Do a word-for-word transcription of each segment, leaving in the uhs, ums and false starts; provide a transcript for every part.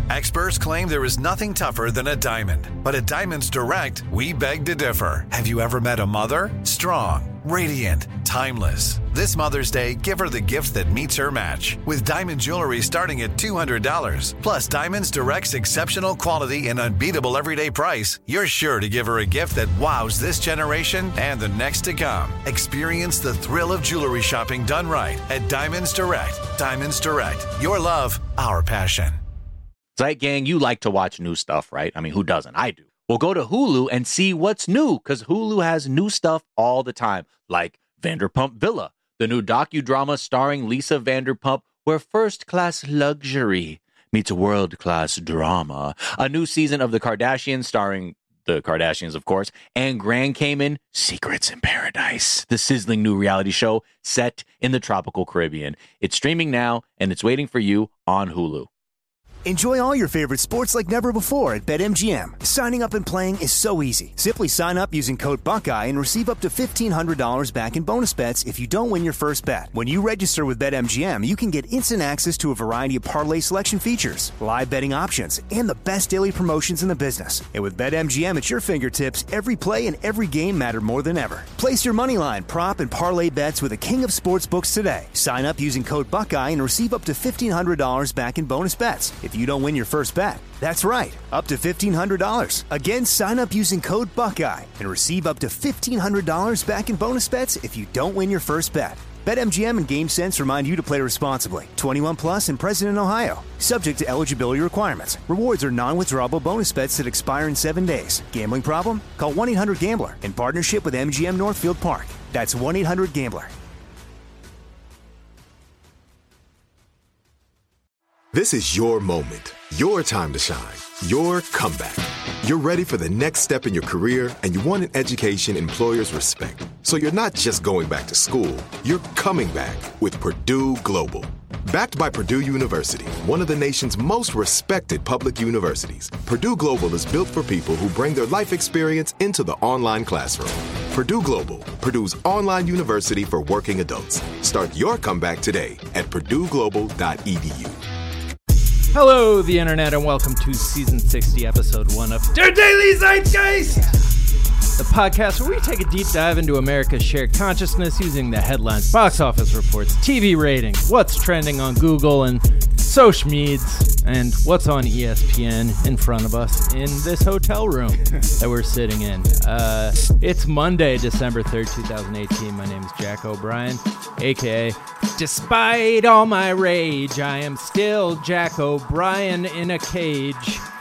Experts claim there is nothing tougher than a diamond. But at Diamonds Direct, we beg to differ. Have you ever met a mother? Strong, radiant, timeless. This Mother's Day, give her the gift that meets her match. With diamond jewelry starting at two hundred dollars. Plus Diamonds Direct's exceptional quality and unbeatable everyday price, you're sure to give her a gift that wows this generation and the next to come. Experience the thrill of jewelry shopping done right at Diamonds Direct. Diamonds Direct. Your love, our passion. Zeit Gang, you like to watch new stuff, right? I mean, who doesn't? I do. Well, go to Hulu and see what's new, because Hulu has new stuff all the time, like Vanderpump Villa, the new docudrama starring Lisa Vanderpump, where first-class luxury meets world-class drama. A new season of The Kardashians starring the Kardashians, of course, and Grand Cayman, Secrets in Paradise, the sizzling new reality show set in the tropical Caribbean. It's streaming now, and it's waiting for you on Hulu. Enjoy all your favorite sports like never before at BetMGM. Signing up and playing is so easy. Simply sign up using code Buckeye and receive up to fifteen hundred dollars back in bonus bets if you don't win your first bet. When you register with BetMGM, you can get instant access to a variety of parlay selection features, live betting options, and the best daily promotions in the business. And with BetMGM at your fingertips, every play and every game matter more than ever. Place your moneyline, prop, and parlay bets with the king of sportsbooks today. Sign up using code Buckeye and receive up to fifteen hundred dollars back in bonus bets if you don't win your first bet. That's right, up to fifteen hundred dollars. Again, sign up using code Buckeye and receive up to fifteen hundred dollars back in bonus bets if you don't win your first bet. BetMGM and GameSense remind you to play responsibly. twenty-one plus and present in Ohio. Subject to eligibility requirements. Rewards are non-withdrawable bonus bets that expire in seven days. Gambling problem? Call one eight hundred gambler in partnership with M G M Northfield Park. That's one eight hundred gambler. This is your moment, your time to shine, your comeback. You're ready for the next step in your career, and you want an education employers respect. So you're not just going back to school, you're coming back with Purdue Global. Backed by Purdue University, one of the nation's most respected public universities, Purdue Global is built for people who bring their life experience into the online classroom. Purdue Global, Purdue's online university for working adults. Start your comeback today at purdue global dot e d u. Hello, the internet, and welcome to season sixty, episode one of Der Daily Zeitgeist, the podcast where we take a deep dive into America's shared consciousness using the headlines, box office reports, T V ratings, what's trending on Google and social meds, and what's on E S P N in front of us in this hotel room that we're sitting in. Uh, it's Monday, December third, twenty eighteen. My name is Jack O'Brien, a k a. Despite all my rage, I am still Jack O'Brien in a cage.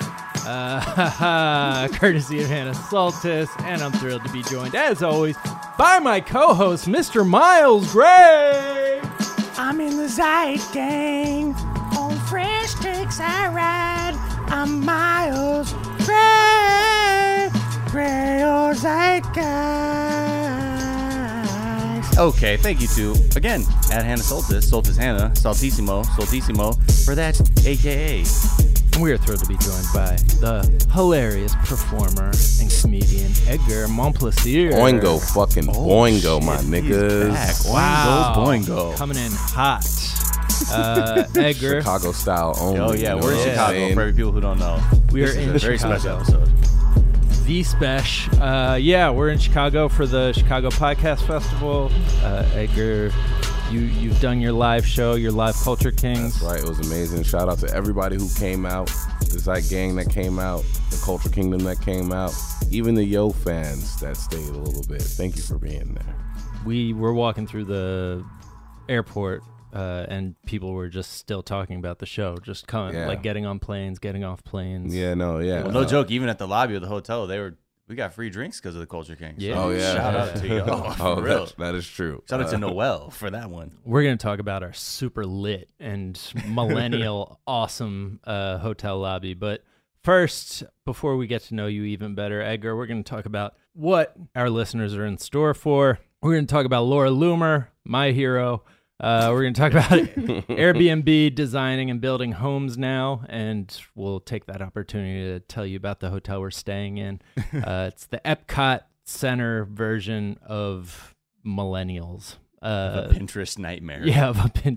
Uh, courtesy of Hannah Soltis, and I'm thrilled to be joined, as always, by my co-host, Mister Miles Gray. I'm in the Zeit Gang. On fresh takes I ride. I'm Miles Gray. Gray or Zeitgeist. Okay, thank you to, again, at Hannah Soltis, Soltis Hannah, Saltissimo, Soltissimo, for that, a k a. We are thrilled to be joined by the hilarious performer and comedian Edgar Montplaisir. Boingo, fucking Oh, boingo, shit, my he's niggas. back. Wow. Boingo, boingo. Coming in hot. Uh, Edgar. Chicago style only. Oh, yeah, you know we're in what I'm Chicago, saying? for every people who don't know. We This are is in a very Chicago. special episode. The Spesh. Uh, yeah, we're in Chicago for the Chicago Podcast Festival. Uh, Edgar, you, you've done your live show, your Live Culture Kings. That's right, it was amazing. Shout out to everybody who came out, the Zeit Gang that came out, the Culture Kingdom that came out, even the Yo fans that stayed a little bit. Thank you for being there. We were walking through the airport, uh, and people were just still talking about the show, just coming, Yeah. like getting on planes, getting off planes. Yeah, no, yeah. Well, no Uh, joke, even at the lobby of the hotel, they were we got free drinks because of the Culture Kings. Yeah. Oh, yeah. Shout out to y'all, for oh, real. that, that is true. Shout out to Uh, Noel for that one. We're going to talk about our super lit and millennial awesome uh, hotel lobby. But first, before we get to know you even better, Edgar, we're going to talk about what our listeners are in store for. We're going to talk about Laura Loomer, my hero. Uh, we're going to talk about Airbnb designing and building homes now, and we'll take that opportunity to tell you about the hotel we're staying in. Uh, it's the Epcot Center version of millennials. Uh, A Pinterest nightmare. Yeah, of a Pinterest.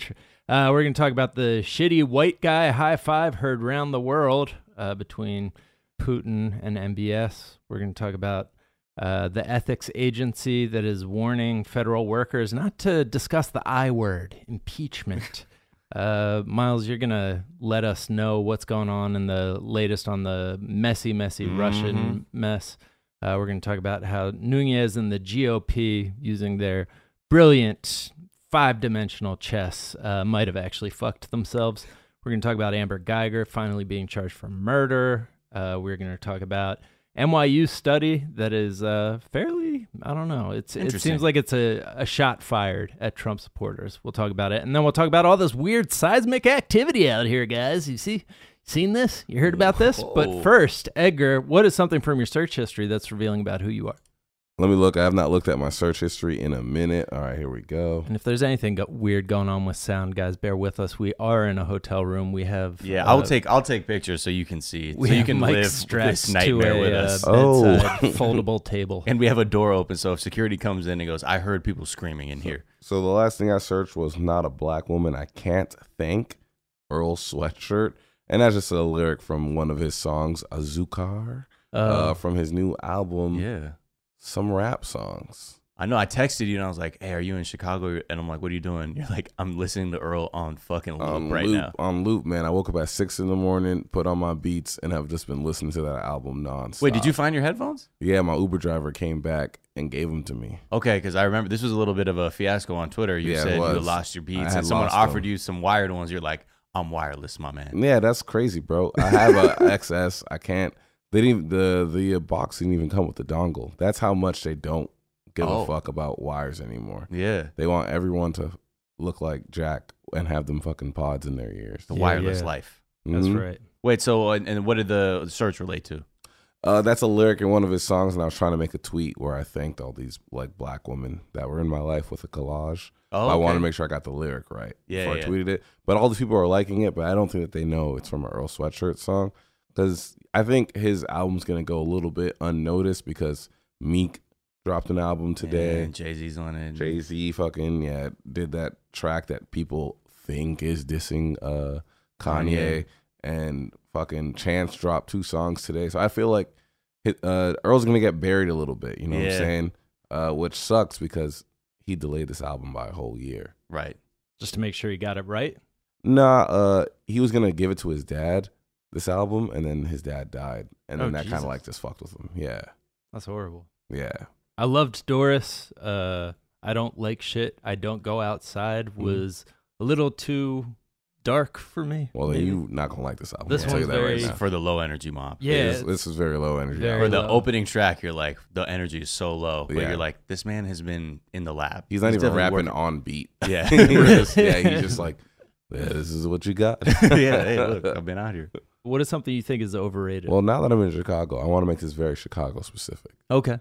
Uh, we're going to talk about the shitty white guy high five heard round the world uh, between Putin and M B S. We're going to talk about uh, the ethics agency that is warning federal workers not to discuss the I word, impeachment. uh, Miles, you're going to let us know what's going on in the latest on the messy, messy mm-hmm. Russian mess. Uh, we're going to talk about how Nunez and the G O P, using their brilliant five-dimensional chess, uh, might have actually fucked themselves. We're going to talk about Amber Geiger finally being charged for murder. Uh, we're going to talk about N Y U study that is uh, fairly, I don't know, it's it seems like it's a, a shot fired at Trump supporters. We'll talk about it. And then we'll talk about all this weird seismic activity out here, guys. You see, seen this? You heard about this? Whoa. But first, Edgar, what is something from your search history that's revealing about who you are? Let me look. I have not looked at my search history in a minute. All right, here we go. And if there's anything go- weird going on with sound, guys, bear with us. We are in a hotel room. We have yeah. Uh, I'll take I'll take pictures so you can see. We so you have can mics live strapped this nightmare to a, with us. Uh, Oh. bedside foldable table. And we have a door open, so if security comes in and goes, I heard people screaming in here. So the last thing I searched was "Not a Black Woman I Can't Thank," Earl Sweatshirt, and that's just a lyric from one of his songs, Azúcar, uh, uh, from his new album. Yeah. Some rap songs. I know. I texted you and I was like, "Hey, are you in Chicago?" And I'm like, "What are you doing?" You're like, "I'm listening to Earl on fucking loop on right loop, now." On loop, man. I woke up at six in the morning, put on my beats, and have just been listening to that album nonstop. Wait, did you find your headphones? Yeah, my Uber driver came back and gave them to me. Okay, because I remember this was a little bit of a fiasco on Twitter. You Yeah, it said you was. had lost your I beats, had and someone lost offered them. you some wired ones. You're like, "I'm wireless, my man." Yeah, that's crazy, bro. I have a X S. I can't. They didn't. The the box didn't even come with the dongle. That's how much they don't give Oh. a fuck about wires anymore. Yeah, They want everyone to look like Jack and have them fucking pods in their ears. the Yeah, wireless yeah. life. That's Mhm. right. Wait, so and, and what did the search relate to? Uh, that's a lyric in one of his songs, and I was trying to make a tweet where I thanked all these like black women that were in my life with a collage. Oh, I okay. wanted to make sure I got the lyric right Yeah, before yeah. I tweeted it. But all these people are liking it, but I don't think that they know it's from an Earl Sweatshirt song, because I think his album's gonna go a little bit unnoticed because Meek dropped an album today. And Jay-Z's on it. Jay Z fucking yeah did that track that people think is dissing uh, Kanye, Kanye. and fucking Chance dropped two songs today. So I feel like hit, uh, Earl's gonna get buried a little bit. You know what Yeah. I'm saying? Uh, which sucks because he delayed this album by a whole year. Right. Just to make sure you got it right. Nah, uh, he was gonna give it to his dad, this album, and then his dad died, and then Oh, that kind Jesus. of like just fucked with him. Yeah, That's horrible. yeah. I loved Doris. Uh, I don't like shit. I don't go outside was a little too dark for me. Well, then maybe. you not gonna like this album. This I'll tell you one's that right very- now. For the low energy mob. Yeah, This, this is very low energy. Very For album. the low. opening track, you're like, the energy is so low. But Yeah. you're like, this man has been in the lab. He's not even definitely rapping working. on beat. Yeah. He just- yeah, he's just like, yeah, this is what you got. yeah, hey, look, I've been out here. What is something you think is overrated? Well, now that I'm in Chicago, I want to make this very Chicago specific. okay.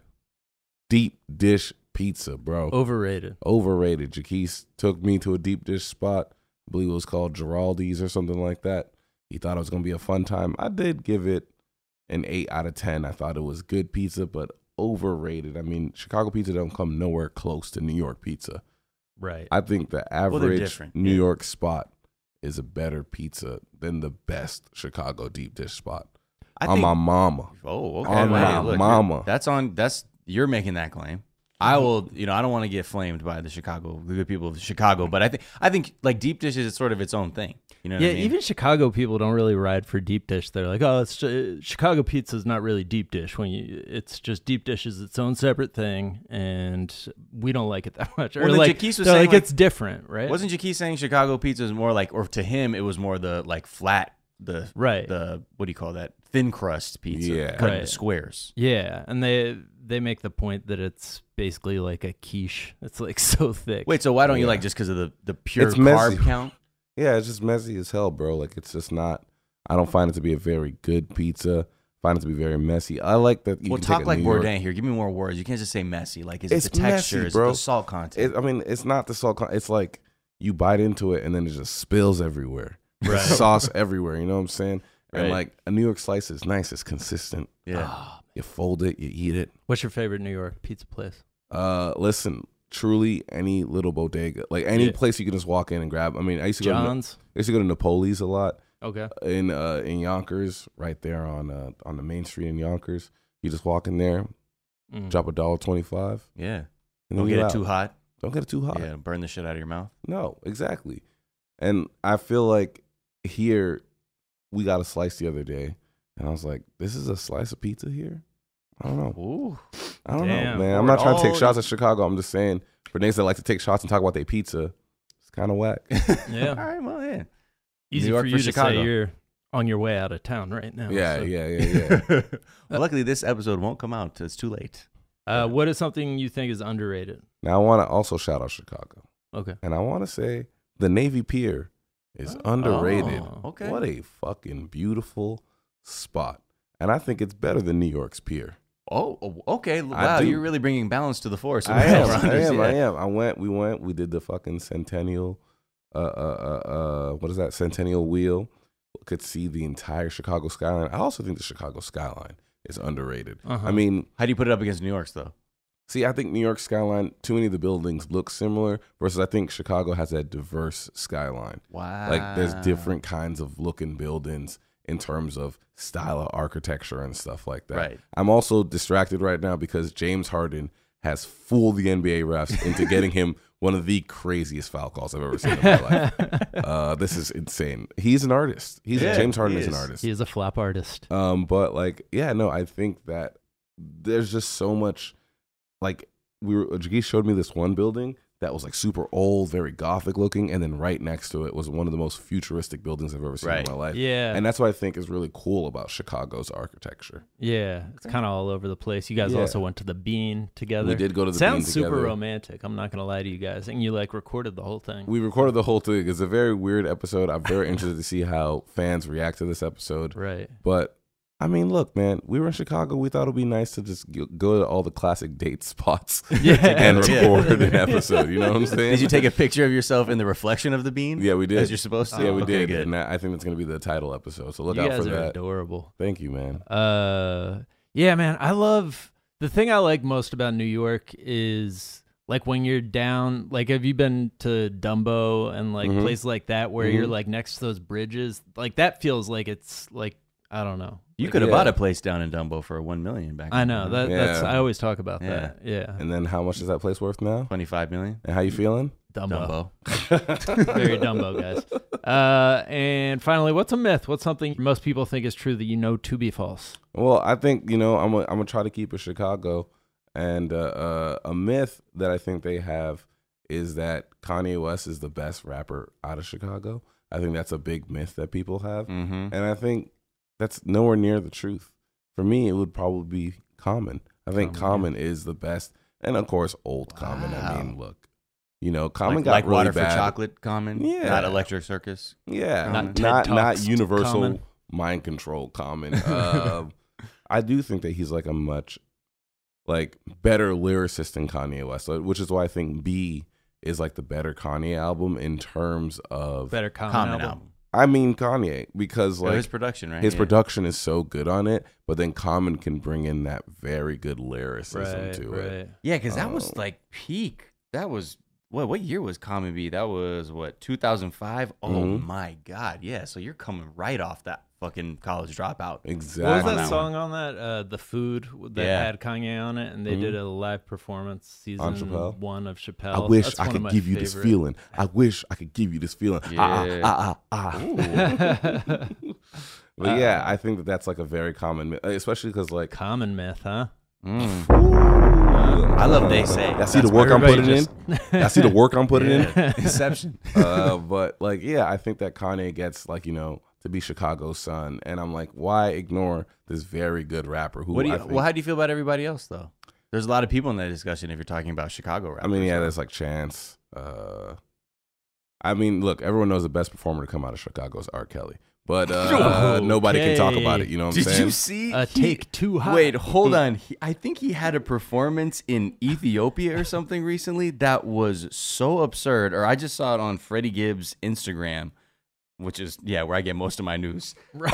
Deep dish pizza, bro. Overrated. Overrated. Jaquise took me to a deep dish spot. I believe it was called Giraldi's or something like that. He thought it was going to be a fun time. I did give it an eight out of ten. I thought it was good pizza, but overrated. I mean, Chicago pizza don't come nowhere close to New York pizza. Right. I think the they're average different, New yeah. York spot is a better pizza than the best Chicago deep dish spot. I on think, my mama. oh, okay. on well, hey, my look, mama. That's on, that's, you're making that claim. I will, you know, I don't want to get flamed by the Chicago, the good people of Chicago, but I think, I think like deep dish is sort of its own thing. You know what yeah, I mean? even Chicago people don't really ride for deep dish. They're like, oh, it's uh, Chicago pizza is not really deep dish. When you, it's just deep dish is its own separate thing, and we don't like it that much. Or Well, then like, Jaquise was they're saying, like, like- it's different, right? Wasn't Jaquise saying Chicago pizza is more like, or to him, it was more the like flat, the, Right. the, what do you call that? Thin crust pizza. Yeah. Cut into Right. squares. Yeah, and they they make the point that it's basically like a quiche. It's like so thick. Wait, so why don't you Yeah. like just because of the, the pure It's carb messy. count? Yeah, it's just messy as hell, bro. Like, it's just not, I don't find it to be a very good pizza. I find it to be very messy. I like that you Well, can talk take a like New York- Bourdain here. Give me more words. You can't just say messy. Like, is It's it the texture? messy, is bro. it the salt content? It, I mean, it's not the salt. Con- it's like you bite into it and then it just spills everywhere. Right. There's sauce everywhere. You know what I'm saying? And Right. like a New York slice is nice. It's consistent. yeah. Oh, You fold it, you eat it. what's your favorite New York pizza place? Uh, listen, truly any little bodega, like any Yeah. place you can just walk in and grab. I mean, I used to go. John's. To, I used to go to Napoli's a lot Okay. in uh, in Yonkers, right there on uh, on the main street in Yonkers. You just walk in there, Mm. drop a dollar twenty five, Yeah. and Don't then get you it out. too hot. Don't get it too hot. Yeah, burn the shit out of your mouth. No, exactly. And I feel like here we got a slice the other day, and I was like, "This is a slice of pizza here." I don't know. Ooh. I don't Damn. know, man. I'm Or not trying to take all- shots at Chicago. I'm just saying for niggas that like to take shots and talk about their pizza, it's kind of whack. Yeah. All right, well, yeah. Easy New York for you for to Chicago. say you're on your way out of town right now. yeah, so. yeah, yeah, yeah. Well, luckily, this episode won't come out. It's too late. Uh, what is something you think is underrated? Now I want to also shout out Chicago, Okay. and I want to say the Navy Pier is underrated. Oh, okay. What a fucking beautiful spot, and I think it's better than New York's Pier. Oh, oh, okay. I Wow, do. you're really bringing balance to the force. I am, I Rounders, am, yeah. I am. I went, we went, we did the fucking Centennial, uh, uh, uh, uh, what is that? Centennial Wheel. Could see the entire Chicago skyline. I also think the Chicago skyline is underrated. Uh-huh. I mean, How do you put it up against New York's, though? see, I think New York skyline, too many of the buildings look similar, versus I think Chicago has that diverse skyline. Wow. Like, there's different kinds of looking buildings in terms of style of architecture and stuff like that. Right. I'm also distracted right now because James Harden has fooled the N B A refs into getting him one of the craziest foul calls I've ever seen in my life. Uh, this is insane. He's an artist. He's Yeah, James Harden he is an is. artist. He is a flap artist. Um, but like, yeah, no, I think that there's just so much. Like, we were, Jageesh showed me this one building that was like super old, very gothic looking, and then right next to it was one of the most futuristic buildings I've ever seen Right. in my life. Yeah. And that's what I think is really cool about Chicago's architecture. Yeah. It's kind of all over the place. You guys Yeah. also went to the Bean together. We did go to the Sounds Bean super together. romantic. I'm not going to lie to you guys. And you like recorded the whole thing. We recorded the whole thing. It's a very weird episode. I'm very interested to see how fans react to this episode. Right. But I mean, look, man, we were in Chicago. We thought it would be nice to just go- go to all the classic date spots Yeah. and Yeah. record an episode. You know what I'm saying? Did you take a picture of yourself in the reflection of the bean? Yeah, we did. As you're supposed to? Yeah, we Okay, did. good. And that, I think that's going to be the title episode. So look you out guys for are that. adorable. Thank you, man. Uh, yeah, man. I love the thing I like most about New York is like when you're down. Like, have you been to Dumbo and like Mhm. places like that where Mhm. you're like next to those bridges? Like that feels like it's like I don't know. You Like, could have Yeah. bought a place down in Dumbo for one million back. I in know the that. day. That's Yeah. I always talk about Yeah. that. Yeah, And then how much is that place worth now? twenty-five million. And how you feeling? Dumbo. Dumbo. Very Dumbo, guys. Uh, and finally, what's a myth? What's something most people think is true that you know to be false? Well, I think, you know, I'm gonna I'm gonna try to keep it Chicago. And uh, uh, a myth that I think they have is that Kanye West is the best rapper out of Chicago. I think that's a big myth that people have. Mm-hmm. And I think that's nowhere near the truth. For me, it would probably be Common. I think Common, Common is the best. And of course, old Common. I mean, look, you know, Common Like, got like really Water bad. for Chocolate Common. Yeah. Not Electric Circus. Yeah, Not not TED not, Talks universal Common. mind control Common. Uh, I do think that he's like a much like better lyricist than Kanye West, so- which is why I think B is like the better Kanye album in terms of. Better common, Common album. album. I mean Kanye because Oh, like his production, right? his Yeah. production is so good on it, but then Common can bring in that very good lyricism Right, to right. it. Yeah, because that was Oh. like peak. That was what? What year was Common B? That was what two thousand five. Oh Mhm. my God! Yeah, so you're coming right off that fucking college dropout. Exactly. What was on that that song on that? Uh, the Food that Yeah. had Kanye on it, and they Mhm. did a live performance season Chappelle? one of Chappelle. I wish That's I one of could my give you this favorite- feeling. I wish I could give you this feeling. Ah, Yeah. ah, ah, ah. But yeah, I think that that's like a very common, myth, especially because like Common myth, huh? Mm. I love They Say. I see the That's work I'm everybody putting in. I see the work I'm putting in. Inception. Uh, but like, yeah, I think that Kanye gets like you know to be Chicago's son, and I'm like, why ignore this very good rapper who What do you? I think, Well, how do you feel about everybody else though? There's a lot of people in that discussion if you're talking about Chicago rappers. I mean, yeah, so. there's like Chance. Uh, I mean, look, everyone knows the best performer to come out of Chicago is R. Kelly, but uh, nobody can talk about it. You know what I'm Did saying? you see? A he- take too high. Wait, hold on. He, I think he had a performance in Ethiopia or something recently that was so absurd. Or I just saw it on Freddie Gibbs' Instagram, which is yeah where I get most of my news. Right.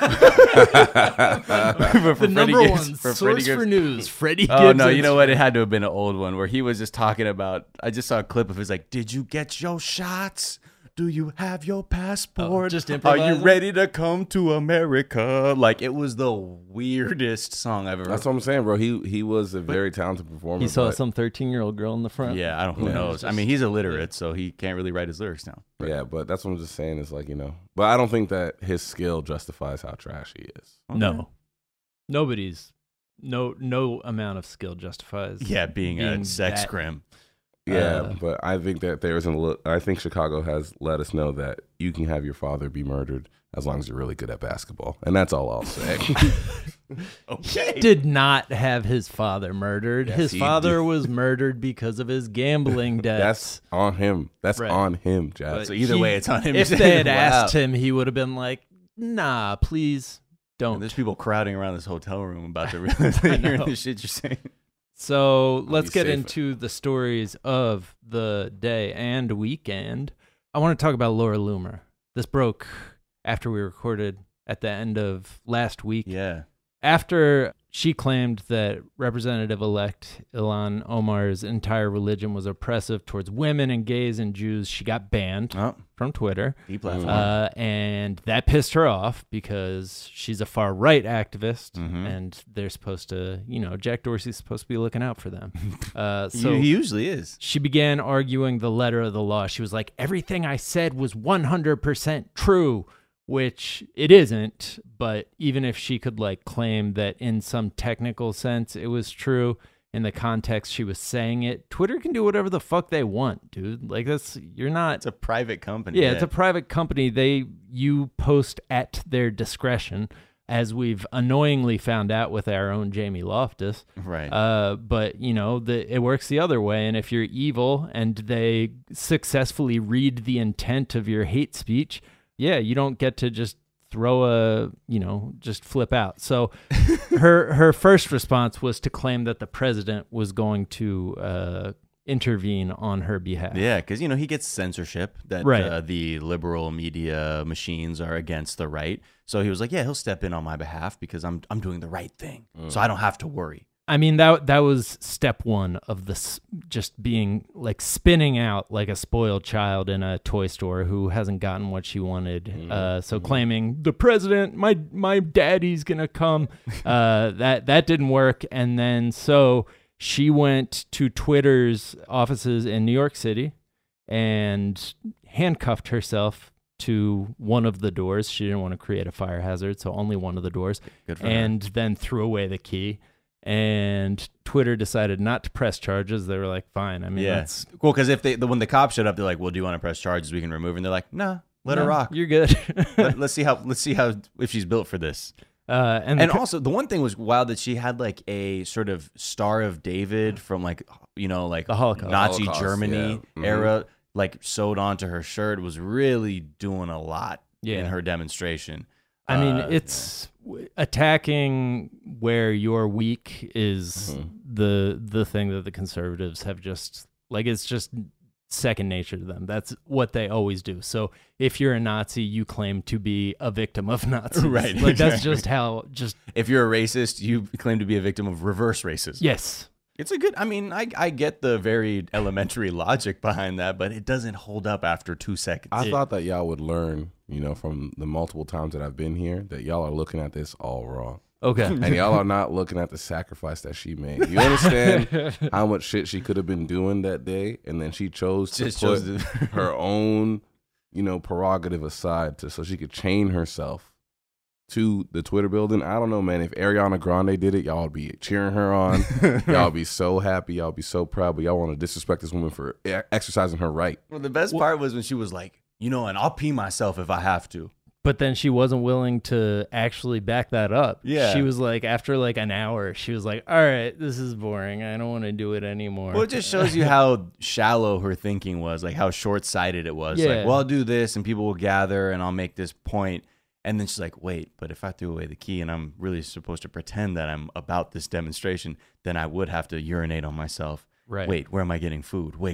Uh, but for the Freddie number Gibbs- one for source Freddie for Gibbs- news, Freddie Gibbs. Oh no, you and- know what? It had to have been an old one where he was just talking about. I just saw a clip of his like, "Did you get your shots? Do you have your passport? Oh, just Are you improvising? ready to come to America?" Like it was the weirdest song I've ever. That's what I'm saying, bro. He he was a very talented performer. He saw but- some thirteen-year-old girl in the front. Yeah, I don't. Who Yeah. knows? I mean, he's illiterate, so he can't really write his lyrics down. Yeah, but that's what I'm just saying. Is like, you know, but I don't think that his skill justifies how trash he is. No, nobody's no no amount of skill justifies. Yeah, being, being a sex that- crim. Yeah, Uh, but I think that there isn't. a li- I think Chicago has let us know that you can have your father be murdered as long as you're really good at basketball, and that's all I'll say. Okay. He did not have his father murdered. Yes, his he father did. was murdered because of his gambling debts. That's on him. That's Right. on him, Jazz. But So either he- way, it's on him. If they had Wow. asked him, he would have been like, "Nah, please And don't." there's people crowding around this hotel room about to realize I that you're know. the shit you're saying. So let's be get safe. into the stories of the day and weekend. I want to talk about Laura Loomer. This broke after we recorded at the end of last week. Yeah. After she claimed that Representative-elect Ilhan Omar's entire religion was oppressive towards women and gays and Jews, she got banned Oh, from Twitter. deep platform. Uh, and that pissed her off because she's a far right activist, Mhm. and they're supposed to, you know, Jack Dorsey's supposed to be looking out for them. Uh, so he usually is. she began arguing the letter of the law. She was like, everything I said was one hundred percent true, which it isn't. But even if she could like claim that in some technical sense it was true, in the context she was saying it, Twitter can do whatever the fuck they want, dude. Like that's, you're not. It's a private company. Yeah, it's a private company. They you post at their discretion, as we've annoyingly found out with our own Jamie Loftus. right. Uh, but you know, the, it works the other way. And if you're evil and they successfully read the intent of your hate speech, yeah, you don't get to just throw a, you know, just flip out. So her her first response was to claim that the president was going to uh, intervene on her behalf. Yeah, because, you know, he gets censorship that Right. uh, the liberal media machines are against the right. So he was like, yeah, he'll step in on my behalf because I'm I'm doing the right thing. So I don't have to worry. I mean, that that was step one of this, just being like spinning out like a spoiled child in a toy store who hasn't gotten what she wanted. Uh, so claiming the president, my my daddy's gonna come. Uh, that that didn't work, and then so she went to Twitter's offices in New York City and handcuffed herself to one of the doors. She didn't want to create a fire hazard, so only one of the doors, Good for and then threw away the key. And Twitter decided not to press charges. They were like, fine. I her. mean, Yeah. that's Cool, because if they the, when the cops showed up, they're like, well, do you want to press charges? We can remove her. And they're like, nah, let her no, rock. You're good. Let, let's see how let's see how if she's built for this. uh, and And the co- also, the one thing was wild that she had like a sort of Star of David from like, you know, like The Holocaust. Nazi Holocaust, Germany yeah. Mhm. era, like sewed onto her shirt, was really doing a lot Yeah. in her demonstration. I mean, Uh, it's w attacking where you're weak is Mm-hmm. the the thing that the conservatives have just like. It's just second nature to them. That's what they always do. So if you're a Nazi, you claim to be a victim of Nazis. Right, Like that's exactly. just how. Just If you're a racist, you claim to be a victim of reverse racism. yes. It's a good, I mean, I, I get the very elementary logic behind that, but it doesn't hold up after two seconds. I thought that y'all would learn, you know, from the multiple times that I've been here, that y'all are looking at this all wrong. Okay. And y'all are not looking at the sacrifice that she made. You understand how much shit she could have been doing that day, and then she chose to Just put chose to- her own, you know, prerogative aside to so she could chain herself to the Twitter building. I don't know, man. If Ariana Grande did it, y'all would be cheering her on. Y'all would be so happy. Y'all would be so proud. But y'all want to disrespect this woman for e- exercising her right. Well, the best part was when she was like, you know, and I'll pee myself if I have to. But then she wasn't willing to actually back that up. Yeah. She was like, after like an hour, she was like, all right, this is boring. I don't want to do it anymore. Well, it just shows you how shallow her thinking was, like how short-sighted it was. Yeah. Like, well, I'll do this and people will gather and I'll make this point. And then she's like, wait, but if I threw away the key and I'm really supposed to pretend that I'm about this demonstration, then I would have to urinate on myself. Right. Wait, where am I getting food? Wait,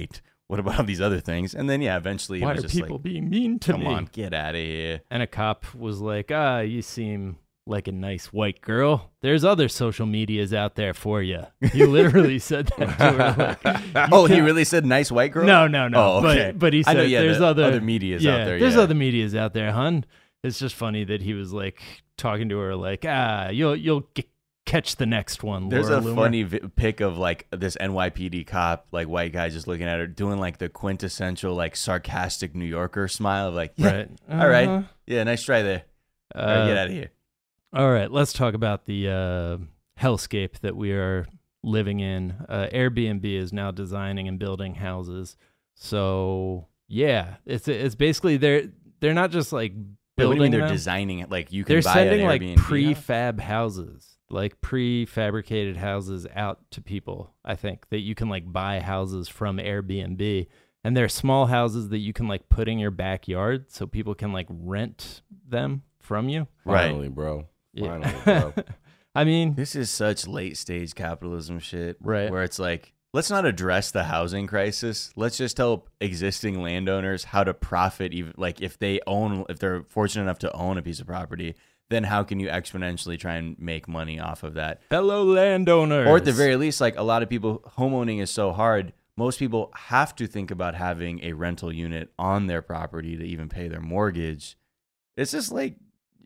what about all these other things? And then, yeah, eventually Why it was are just people like, being mean to come me? on, get out of here. And a cop was like, ah, you seem like a nice white girl. There's other social medias out there for you. He literally said that to her. Like, Oh, he really said nice white girl? No, no, no. Oh, okay. But, but he I said know, yeah, there's the other, other medias yeah, out there, There's yeah. other medias out there, hun. It's just funny that he was like talking to her like, ah, you'll you'll g- catch the next one. There's Laura a Loomer. funny vi- pic of like this N Y P D cop, like white guy just looking at her, doing like the quintessential like sarcastic New Yorker smile of like, yeah, Right. all right. Uh-huh. Yeah, nice try there. All right, Uh, get out of here. All right, let's talk about the uh, hellscape that we are living in. Uh, Airbnb is now designing and building houses. So yeah, it's it's basically they're they're not just like Wait, what do building you mean they're them. designing it? Like you can They're buy sending an like Airbnb house? prefab houses, like prefabricated houses out to people. I think that you can like buy houses from Airbnb, and they're small houses that you can like put in your backyard, so people can like rent them from you. Right. Finally, bro. Yeah. Finally, bro. I mean, This is such late stage capitalism shit. Right. Where it's like, let's not address the housing crisis. Let's just tell existing landowners how to profit. Even like if they own, if they're fortunate enough to own a piece of property, then how can you exponentially try and make money off of that? fellow landowners, Or at the very least, like a lot of people, homeowning is so hard. Most people have to think about having a rental unit on their property to even pay their mortgage. It's just like,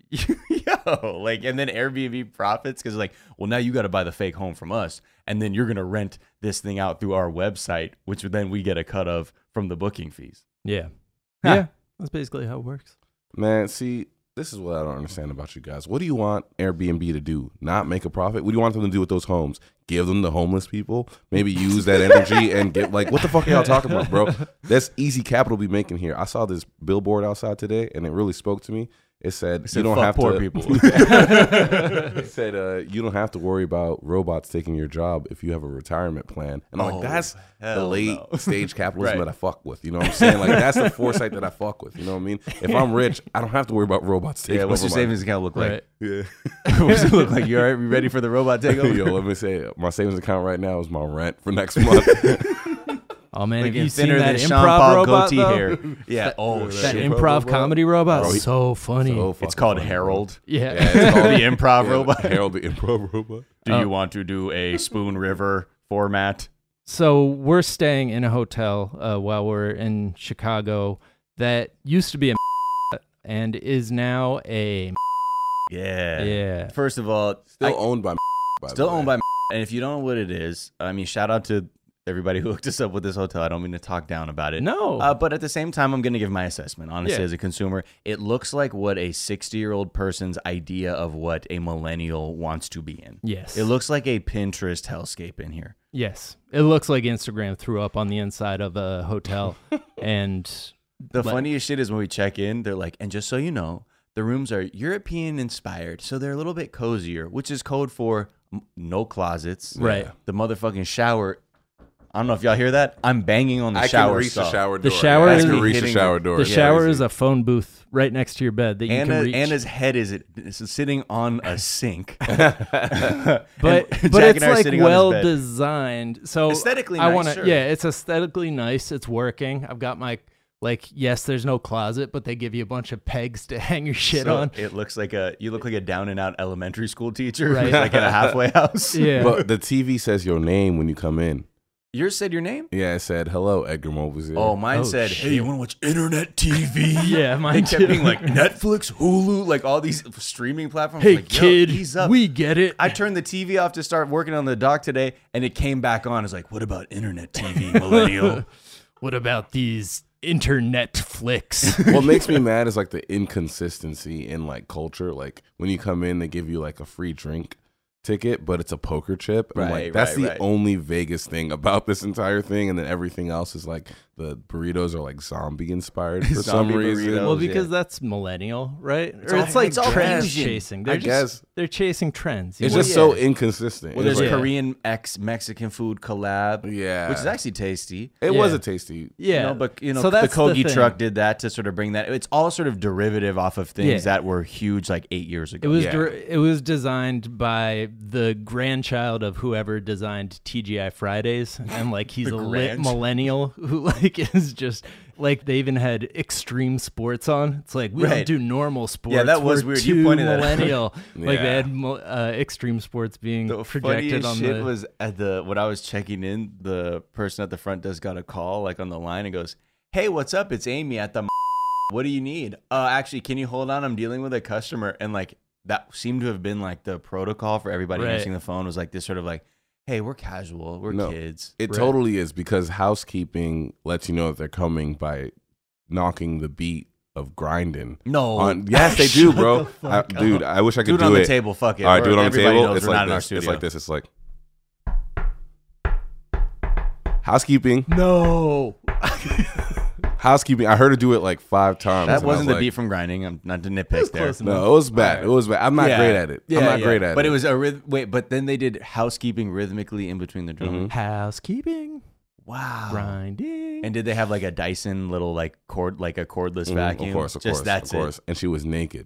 yo, like, and then Airbnb profits because like, well, now you got to buy the fake home from us, and then you're gonna rent this thing out through our website, which then we get a cut of from the booking fees. yeah, Huh. yeah, that's basically how it works. Man, see, this is what I don't understand about you guys. What do you want Airbnb to do? Not make a profit? What do you want them to do with those homes? Give them to homeless people? Maybe use that energy and get like, what the fuck are y'all talking about, bro? That's easy capital to be making here. I saw this billboard outside today, and it really spoke to me. It said, said, you don't "Fuck have poor to, people." It said, uh, you don't have to worry about robots taking your job if you have a retirement plan. And I'm Oh, like, that's the hell late no. stage capitalism Right. that I fuck with. You know what I'm saying? Like, that's the foresight that I fuck with. You know what I mean? If I'm rich, I don't have to worry about robots taking Yeah, what's over your my- savings account look like? Right. Yeah. What's it look like? You all right? You ready for the robot takeover? Yo, let me say, my savings account right now is my rent for next month. Oh man, have Looking you seen thinner that than Sean improv Paul robot goatee though? hair. Yeah. Oh That shit. improv robot? comedy robot, Bro, he- so funny. So It's fucking called funny, bro. Harold. yeah. Yeah, it's called The improv yeah, robot. Harold the improv robot. Do Oh. you want to do a Spoon River format? So we're staying in a hotel uh, while we're in Chicago that used to be a and is now a Yeah. yeah. First of all, Still I- owned by by still the way. owned by. And if you don't know what it is, I mean, shout out to everybody who hooked us up with this hotel. I don't mean to talk down about it. No. Uh, but at the same time, I'm going to give my assessment. Honestly, Yeah. as a consumer, it looks like what a sixty-year-old person's idea of what a millennial wants to be in. Yes. It looks like a Pinterest hellscape in here. Yes. It looks like Instagram threw up on the inside of a hotel and The Like- funniest shit is when we check in, they're like, and just so you know, the rooms are European inspired, so they're a little bit cozier, which is code for m- no closets. Right. The motherfucking shower. I don't know if y'all hear that. I'm banging on the I shower can reach stall. the shower The door. shower I is- can reach the hitting shower the- door. the It's shower crazy. is a phone booth right next to your bed that you Anna, can reach. Anna's head is, is sitting on a sink. but And but Jack it's and I are like sitting on his well bed. designed. So Aesthetically I nice, wanna, sure. yeah, it's aesthetically nice. It's working. I've got my like yes, there's no closet, but they give you a bunch of pegs to hang your shit So on. It looks like a you look like a down and out elementary school teacher, Right. who's like at a halfway house. Yeah. But the T V says your name when you come in. Yours said your name? Yeah, it said, hello, Edgar Mobius. Oh, mine Oh, said, shit. hey, you want to watch internet T V? Yeah, mine They kept too. being like Netflix, Hulu, like all these streaming platforms. Hey like, Yo, kid, ease up. we get it. I turned the T V off to start working on the doc today, and it came back on. It's like, what about internet T V, millennial? What about these internet flicks? What makes me mad is like the inconsistency in like culture. Like when you come in, they give you like a free drink ticket, but it's a poker chip. And I'm Right, like, that's right, the right. only Vegas thing about this entire thing. And then everything else is like the burritos are like zombie inspired for some Zombie reason. burritos. Well, yeah. because that's millennial, right? It's or all- it's like it's all trend fusion. chasing. I They're just, guess. they're chasing trends. you It's know? just yeah. so inconsistent. Well, It's there's Yeah. Korean X Mexican food collab, Yeah. which is actually tasty. It was Yeah. a tasty. yeah, You know, but you know, so the that's Kogi thing. truck did that to sort of bring that. It's all sort of derivative off of things Yeah. that were huge like eight years ago. It was Yeah. dir- it was designed by the grandchild of whoever designed T G I Fridays, and like he's The a lit grand- millennial who like like is just like they even had extreme sports on. It's like we Right. don't do normal sports. Yeah, that was We're weird. You too pointed that out. millennial. Like they Yeah. had mo- uh, extreme sports being The projected funniest on shit the. was at the when I was checking in, the person at the front desk got a call like on the line and goes, "Hey, what's up? It's Amy at the. What do you need? Uh, actually, can you hold on? I'm dealing with a customer." And like that seemed to have been like the protocol for everybody Right. answering the phone was like this sort of like, "Hey, we're casual, we're No. kids." It Right. totally is because housekeeping lets you know that they're coming by knocking the beat of grinding. No, On, yes, they do, Shut bro. the I, fuck dude, I wish I do could it do on it. the table. Fuck it. All right, do it We're- on the everybody table. knows It's we're like not in our this. studio. It's like this. It's like housekeeping. No. Housekeeping. I heard her do it like five times. That and I wasn't was the like, beat from grinding. I'm not to It was nitpick there. close enough. No, it was bad. It was bad. I'm not Yeah. great at it. Yeah, I'm not yeah. great at but it. it was a rhyth- wait. But then they did housekeeping rhythmically in between the drums. Mhm. Housekeeping, Wow. grinding. And did they have like a Dyson little like cord like a cordless Mhm, vacuum? Of course, of Just course, that's of course. And she was naked.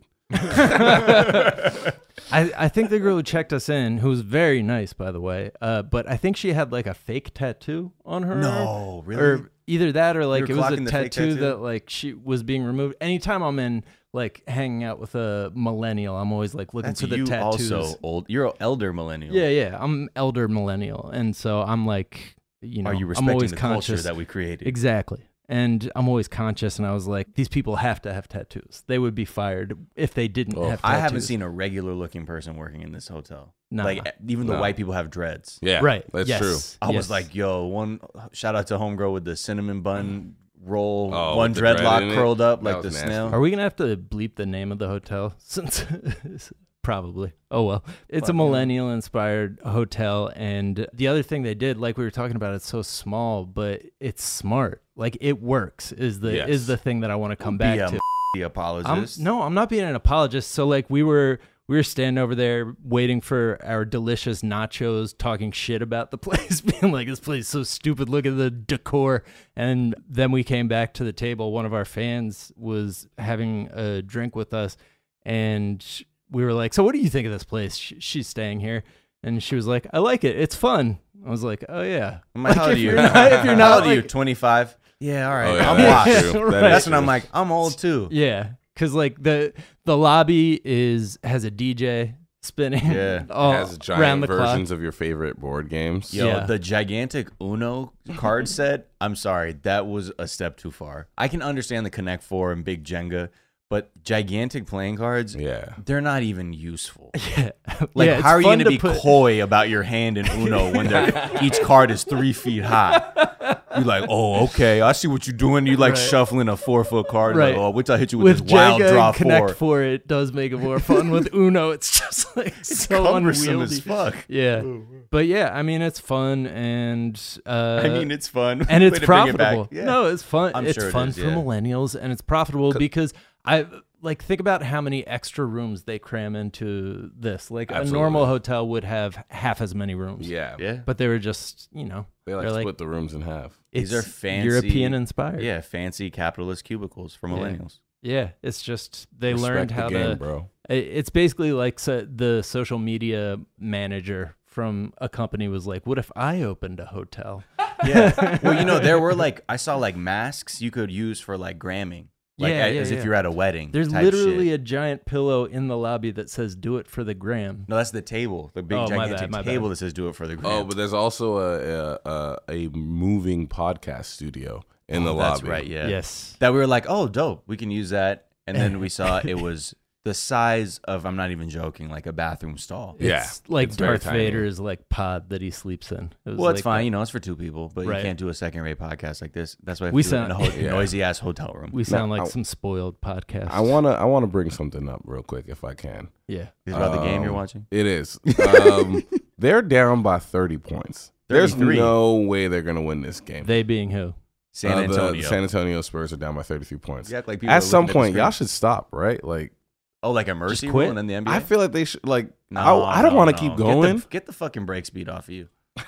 I, I think the girl who checked us in, who was very nice, by the way, uh, but I think she had like a fake tattoo on her. it. arm. No, really. Or either that or like were it was a clocking the fake tattoo, tattoo? that like she was being removed. Anytime I'm in like hanging out with a millennial, I'm always like looking That's for the you tattoos. also old. You're an elder millennial. Yeah, yeah. I'm elder millennial. And so I'm like, you know, Are you I'm respecting always the conscious. culture that we created? Exactly. And I'm always conscious, and I was like, these people have to have tattoos. They would be fired if they didn't Oh, have tattoos. I haven't seen a regular looking person working in this hotel. Nah. Like even the Nah. white people have dreads. Yeah, Right. That's yes. true. I was Yes. like, yo, one shout out to homegirl with the cinnamon bun roll, Oh, one with the dread dreadlock in it? curled up That like was the nasty. snail. Are we going to have to bleep the name of the hotel? Since Probably. Oh, well. It's Fuck, a yeah. millennial inspired hotel. And the other thing they did, like we were talking about, it's so small, but it's smart. Like it works is the Yes. is the thing that I want to come Be back a to. the I'm, apologist. no, I'm not being an apologist. So like we were we were standing over there waiting for our delicious nachos, talking shit about the place, being like, this place is so stupid. Look at the decor. And then we came back to the table. One of our fans was having a drink with us, and we were like, so what do you think of this place? Sh- She's staying here. And she was like, I like it. It's fun. I was like, oh yeah. I'm like, how old if are you? you're not- if you're How not, old are you? like- twenty-five? Yeah, all right. Oh, yeah, I'm that's washed. true. That Right. is That's when true. I'm like, I'm old too. Yeah, because like the the lobby is has a D J spinning. Yeah. all It has around giant the versions clock. of your favorite board games. Yo, Yeah. the gigantic Uno card set, I'm sorry, that was a step too far. I can understand the Connect Four and big Jenga, but gigantic playing cards, Yeah. they're not even useful. Yeah. Like, Yeah, it's how are you fun going to be put- coy about your hand in Uno when they're, each card is three feet high? You're like, oh, okay, I see what you're doing. You like Right. shuffling a four foot card. Right. Like, oh, wait till I hit you with, With this wild Jenga draw and Connect four. Four, it does make it more fun. With Uno, it's just like It's so cumbersome unwieldy. as fuck. Yeah, but yeah, I mean it's fun and uh, I mean, it's fun. and Way it's to bring it back. profitable. Yeah. No, it's fun. I'm it's sure it fun is, for yeah. millennials, and it's profitable because I like think about how many extra rooms they cram into this. Like Absolutely. a normal hotel would have half as many rooms. Yeah. Yeah. but they were just you know They like they're split the rooms in half. it's These are fancy European inspired. Yeah, fancy capitalist cubicles for Yeah. millennials. Yeah, it's just they Respect learned the how game, to. bro. I- It's basically like so the social media manager from a company was like, "What if I opened a hotel?" Yeah. Well, you know, there were like I saw like masks you could use for like gramming. Like Yeah, a- yeah, as yeah. if you're at a wedding. There's type literally shit. a giant pillow in the lobby that says "Do it for the gram." No, that's the table. The big Oh, my gigantic bad, my bad. table that says do it for the gram. Oh, but there's also a a, a, a moving podcast studio in the Oh, lobby. that's right, yeah. Yes. That we were like, oh, dope. We can use that. And then we saw it was the size of, I'm not even joking, like a bathroom stall. Yeah, It's like it's very Darth tiny. Vader's like pod that he sleeps in. It was Well, it's like fine. that. You know, it's for two people, but Right. you can't do a second rate podcast like this. That's why We we sound in a sound- ho- Yeah. noisy ass hotel room. We sound No, like I- some spoiled podcast. I wanna I wanna bring something up real quick if I can. Yeah. Is it about the game you're Um, watching? It is. Um, they're down by thirty points. There's thirty-three. no way they're gonna win this game. They being who? San Uh, the- Antonio. the San Antonio Spurs are down by thirty-three points. You act like people are At some looking the point, y'all screen. should stop, right? Like, Oh, like a mercy quit? rule and then the N B A? I feel like they should. Like, No, I, I don't no, want to no. keep Get the- going. Get the, fucking break speed off of you.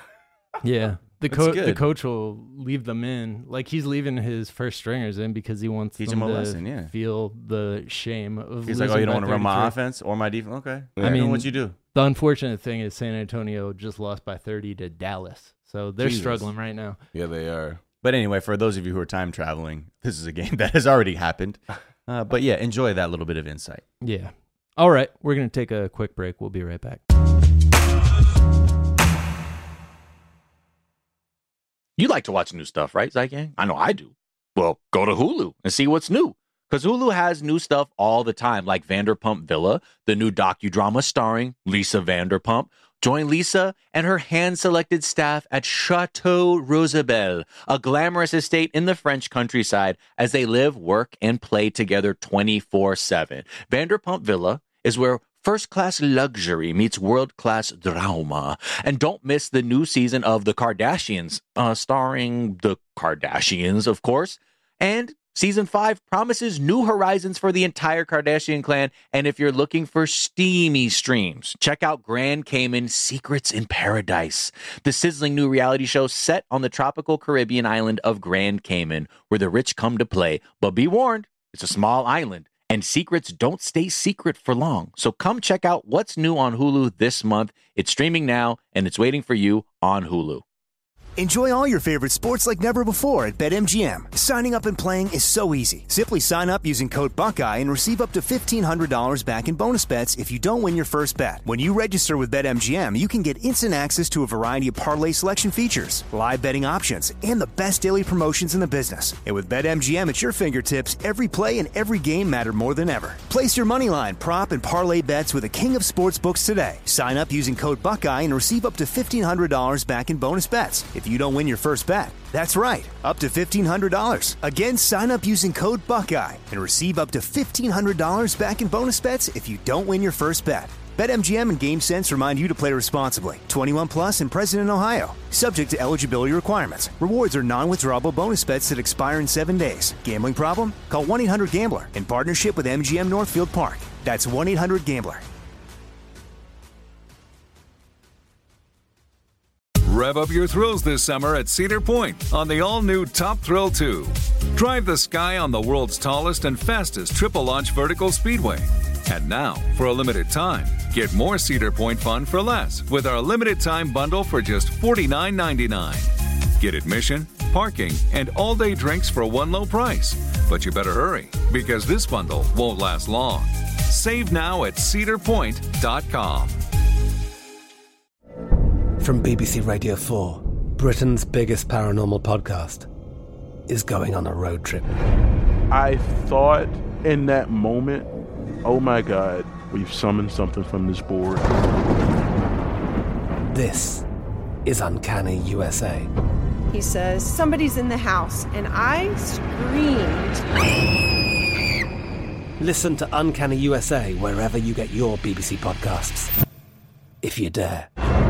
Yeah. The, That's co- the good. coach will leave them in. Like he's leaving his first stringers in because he wants Teach them them a to lesson, yeah. feel the shame of He's like, oh, losing you don't by want to run my thirty-three. offense or my defense? Okay. I I mean- mean, what you do? The unfortunate thing is San Antonio just lost by thirty to Dallas. So they're Jesus. struggling right now. Yeah, they are. But anyway, for those of you who are time traveling, this is a game that has already happened. Uh, but yeah, enjoy that little bit of insight. Yeah. All right, we're going to take a quick break. We'll be right back. You like to watch new stuff, right, Zygang? I know I do. Well, go to Hulu and see what's new. Because Hulu has new stuff all the time, like Vanderpump Villa, the new docudrama starring Lisa Vanderpump. Join Lisa and her hand-selected staff at Chateau Rosabelle, a glamorous estate in the French countryside, as they live, work, and play together twenty-four seven. Vanderpump Villa is where first-class luxury meets world-class drama. And don't miss the new season of The Kardashians, uh, starring the Kardashians, of course. And Season five promises new horizons for the entire Kardashian clan, and if you're looking for steamy streams, check out Grand Cayman Secrets in Paradise, the sizzling new reality show set on the tropical Caribbean island of Grand Cayman, where the rich come to play. But be warned, it's a small island, and secrets don't stay secret for long. So come check out what's new on Hulu this month. It's streaming now, and it's waiting for you on Hulu. Enjoy all your favorite sports like never before at BetMGM. Signing up and playing is so easy. Simply sign up using code Buckeye and receive up to fifteen hundred dollars back in bonus bets if you don't win your first bet. When you register with BetMGM, you can get instant access to a variety of parlay selection features, live betting options, and the best daily promotions in the business. And with BetMGM at your fingertips, every play and every game matter more than ever. Place your moneyline, prop, and parlay bets with the king of sportsbooks today. Sign up using code Buckeye and receive up to fifteen hundred dollars back in bonus bets if you don't win your first bet. That's right, up to fifteen hundred dollars. Again, sign up using code Buckeye and receive up to fifteen hundred dollars back in bonus bets if you don't win your first bet. BetMGM and GameSense remind you to play responsibly. twenty-one plus and present in Ohio. Subject to eligibility requirements. Rewards are non-withdrawable bonus bets that expire in seven days. Gambling problem? Call one eight hundred gambler in partnership with M G M Northfield Park. That's one eight hundred gambler. Rev up your thrills this summer at Cedar Point on the all-new Top Thrill two. Drive the sky on the world's tallest and fastest triple-launch vertical speedway. And now, for a limited time, get more Cedar Point fun for less with our limited-time bundle for just forty-nine ninety-nine. Get admission, parking, and all-day drinks for one low price. But you better hurry, because this bundle won't last long. Save now at cedar point dot com. From B B C Radio four, Britain's biggest paranormal podcast is going on a road trip. I thought in that moment, oh my God, we've summoned something from this board. This is Uncanny U S A. He says, somebody's in the house, and I screamed. Listen to Uncanny U S A wherever you get your B B C podcasts, if you dare.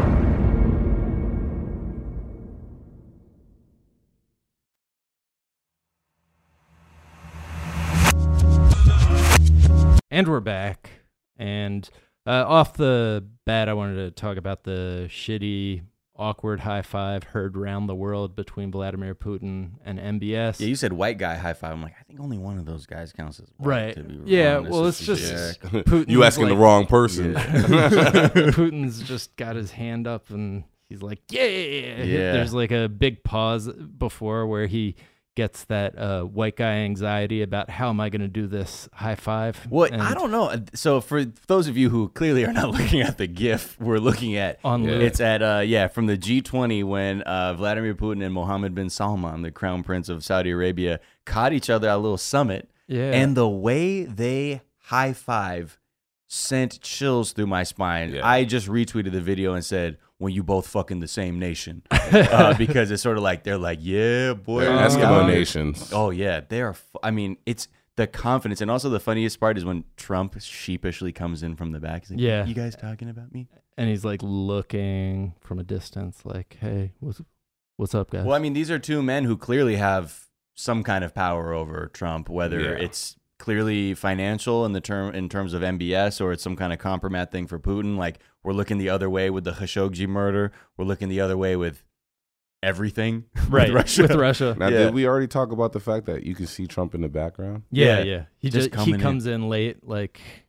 And we're back. And uh, off the bat, I wanted to talk about the shitty, awkward high five heard around the world between Vladimir Putin and M B S. Yeah, you said white guy high five. I'm like, I think only one of those guys counts as white. Right. To be yeah, honest. well, it's just Yeah. Putin's You asking like, the wrong person. Yeah. Putin's just got his hand up and he's like, yeah. Yeah. There's like a big pause before where he gets that uh, white guy anxiety about how am I going to do this high five. Well, And I don't know. So for those of you who clearly are not looking at the GIF, we're looking at On yeah. loop. It's at uh, yeah from the G twenty when uh, Vladimir Putin and Mohammed bin Salman, the crown prince of Saudi Arabia, caught each other at a little summit. Yeah. And the way they high five sent chills through my spine. Yeah. I just retweeted the video and said, when you both fuck in the same nation. uh, because it's sort of like, they're like, yeah, boy. They're we Eskimo got it. nations. Oh, yeah. They are, f- I mean, it's the confidence. And also the funniest part is when Trump sheepishly comes in from the back. He's like, Yeah. you guys talking about me? and he's like looking from a distance like, hey, what's, what's up, guys? Well, I mean, these are two men who clearly have some kind of power over Trump, whether Yeah. it's clearly financial in the term in terms of M B S or it's some kind of compromat thing for Putin. Like, we're looking the other way with the Khashoggi murder. We're looking the other way with everything. Right, with Russia. with Russia. Now, Yeah. did we already talk about the fact that you can see Trump in the background? Yeah, Yeah. yeah. He Just just, he coming in. comes in late, like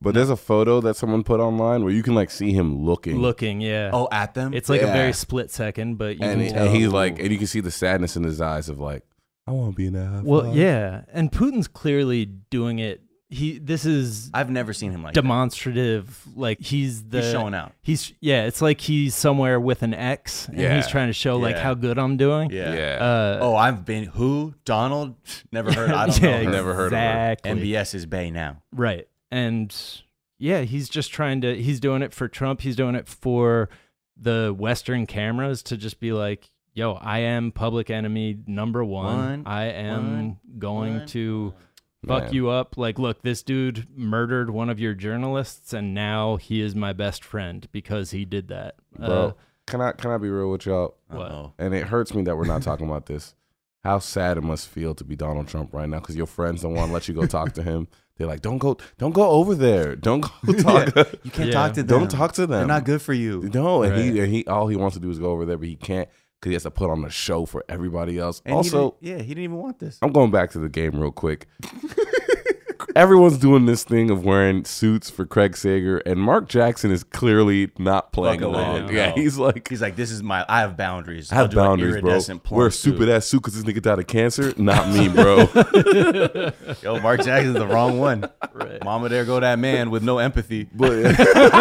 But there's a photo that someone put online where you can like see him looking. Looking, yeah. Oh, at them? It's like Yeah. a very split second, but you and, can tell. and he's like, and you can see the sadness in his eyes of like, I want to be in that high well, five. yeah. And Putin's clearly doing it. He, this is I've never seen him like demonstrative. that. Like he's the He's showing out. He's yeah. It's like he's somewhere with an X, and Yeah. he's trying to show like Yeah. how good I'm doing. Yeah. Yeah. Uh, oh, I've been who? Donald? Never heard. I don't yeah, know. Her. Never heard of her. exactly. M B S is Bay now. Right. And yeah, he's just trying to, he's doing it for Trump. He's doing it for the Western cameras to just be like, yo, I am public enemy number one. One, I am one, going one. to fuck Man. you up. Like, look, this dude murdered one of your journalists, and now he is my best friend because he did that. Bro, Uh, can I can I be real with y'all? What? Uh-oh. And it hurts me that we're not talking about this. How sad it must feel to be Donald Trump right now because your friends don't want to let you go talk to him. They're like, don't go, don't go over there. Don't go talk. You can't Yeah. talk to them. Don't talk to them. They're not good for you. No, and he Right. and he all he wants to do is go over there, but he can't because he has to put on a show for everybody else. And he also, didn't- yeah, he didn't even want this. I'm going back to the game real quick. Everyone's doing this thing of wearing suits for Craig Sager, and Mark Jackson is clearly not playing Fuck along. along, Yeah, no. he's like, He's like, this is my. I have boundaries. I have I'll do an boundaries, bro. iridescent porn Wear a suit. stupid ass suit because this nigga died of cancer. Not me, bro. Yo, Mark Jackson's the wrong one. Right. Mama, there go that man with no empathy. But,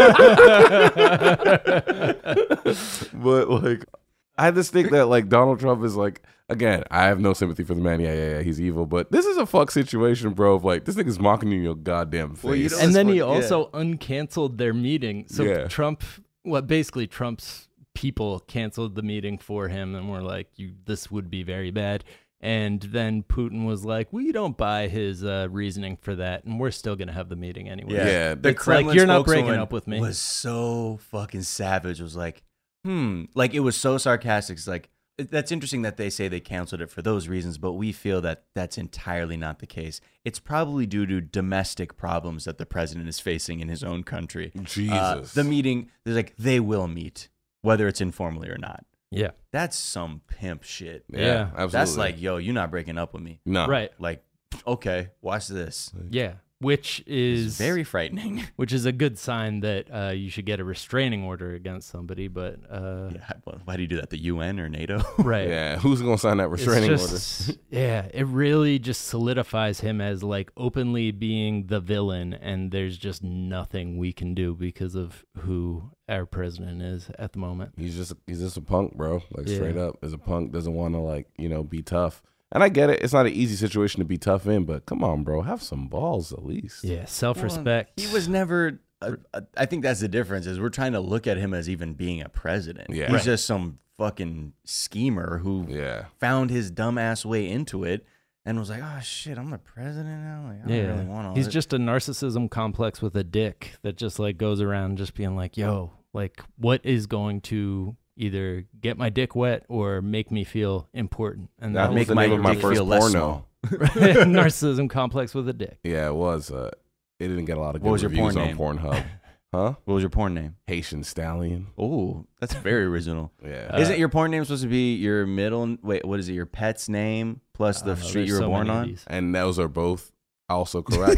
but like, I just think that like Donald Trump is like, again, I have no sympathy for the man. Yeah, yeah, yeah, he's evil. But this is a fuck situation, bro. Of like, this nigga's mocking you in your goddamn face. Well, you know- and then he Yeah. also uncanceled their meeting. So Yeah. Trump, what basically Trump's people canceled the meeting for him and were like, "You, this would be very bad." And then Putin was like, "We don't buy his uh, reasoning for that, and we're still gonna have the meeting anyway." Yeah, the It's Kremlin like, you're not spokeswoman breaking up with me. Was so fucking savage. It was like, hmm, like it was so sarcastic. It's like it- that's interesting that they say they canceled it for those reasons, but we feel that that's entirely not the case. It's probably due to domestic problems that the president is facing in his own country. Jesus. Uh, the meeting, there's like they will meet, whether it's informally or not. Yeah. That's some pimp shit. Yeah, Yeah. absolutely. That's like, yo, you're not breaking up with me. no, Right. Like, okay, watch this. Yeah. Which It's is very frightening. which is a good sign that uh, you should get a restraining order against somebody. But uh, Yeah, well, why do you do that? The U N or NATO? right. Yeah, who's gonna sign that It's restraining just- yeah, it really just solidifies him as like openly being the villain, and there's just nothing we can do because of who our president is at the moment. order? He's just he's just a punk, bro. Like Yeah. straight up, is a punk. Doesn't want to like you know be tough. And I get it. It's not an easy situation to be tough in, but come on, bro, have some balls at least. Yeah, self-respect. He was never. Uh, uh, I think that's the difference. Is we're trying to look at him as even being a president. Yeah. He's Right. just some fucking schemer who Yeah. found his dumbass way into it and was like, "Oh shit, I'm the president now." Like, I don't Yeah, really want all he's this. just a narcissism complex with a dick that just like goes around just being like, "Yo, like, what is going to either get my dick wet or make me feel important?" And That that was make the my name of my dick first feel less porno. narcissism complex with a dick. Yeah, it was. Uh, it didn't get a lot of good What was your reviews porn on name? Pornhub. Huh? What was your porn name? Haitian Stallion. Oh, that's very original. Yeah. Uh, Isn't your porn name supposed to be your middle? Wait, what is it? Your pet's name plus I the don't know, street there's you were so born many of on? these. And those are both also correct.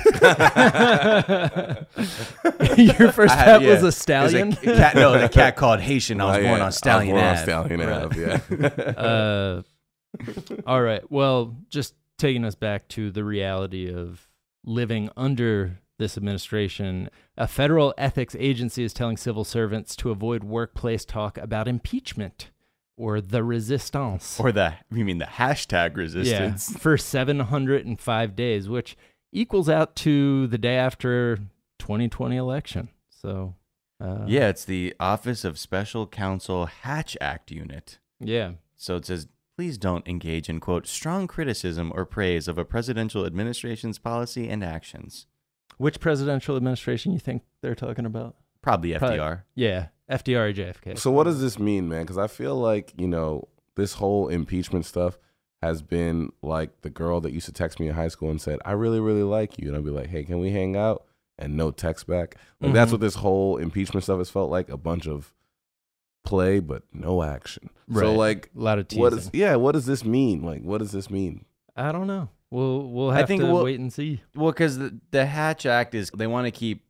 Your first I had- pet yeah. was a It stallion. a cat, no, the cat called Haitian. I was Oh, born yeah. on Stallion I was Ave. born on Stallion Ave, yeah. uh, all right. Well, just taking us back to the reality of living under this administration, a federal ethics agency is telling civil servants to avoid workplace talk about impeachment or the resistance. Or the, you mean the hashtag yeah, resistance? for seven hundred five days, which equals out to the day after twenty twenty election. So, uh, Yeah, it's the Office of Special Counsel Hatch Act Unit. yeah. So it says, please don't engage in, quote, strong criticism or praise of a presidential administration's policy and actions. Which presidential administration you think they're talking about? Probably F D R. Probably- Yeah, F D R or J F K. So what does this mean, man? Because I feel like, you know, this whole impeachment stuff has been like the girl that used to text me in high school and said, I really, really like you. And I'd be like, hey, can we hang out? And no text back. Like, that's Mhm. what this whole impeachment stuff has felt like, a bunch of play, but no action. So, Right. like, A lot of what is, teasing. yeah, what does this mean? Like, what does this mean? I don't know. We'll we'll I have think to we'll- wait and see. Well, because the, the Hatch Act is, they want to keep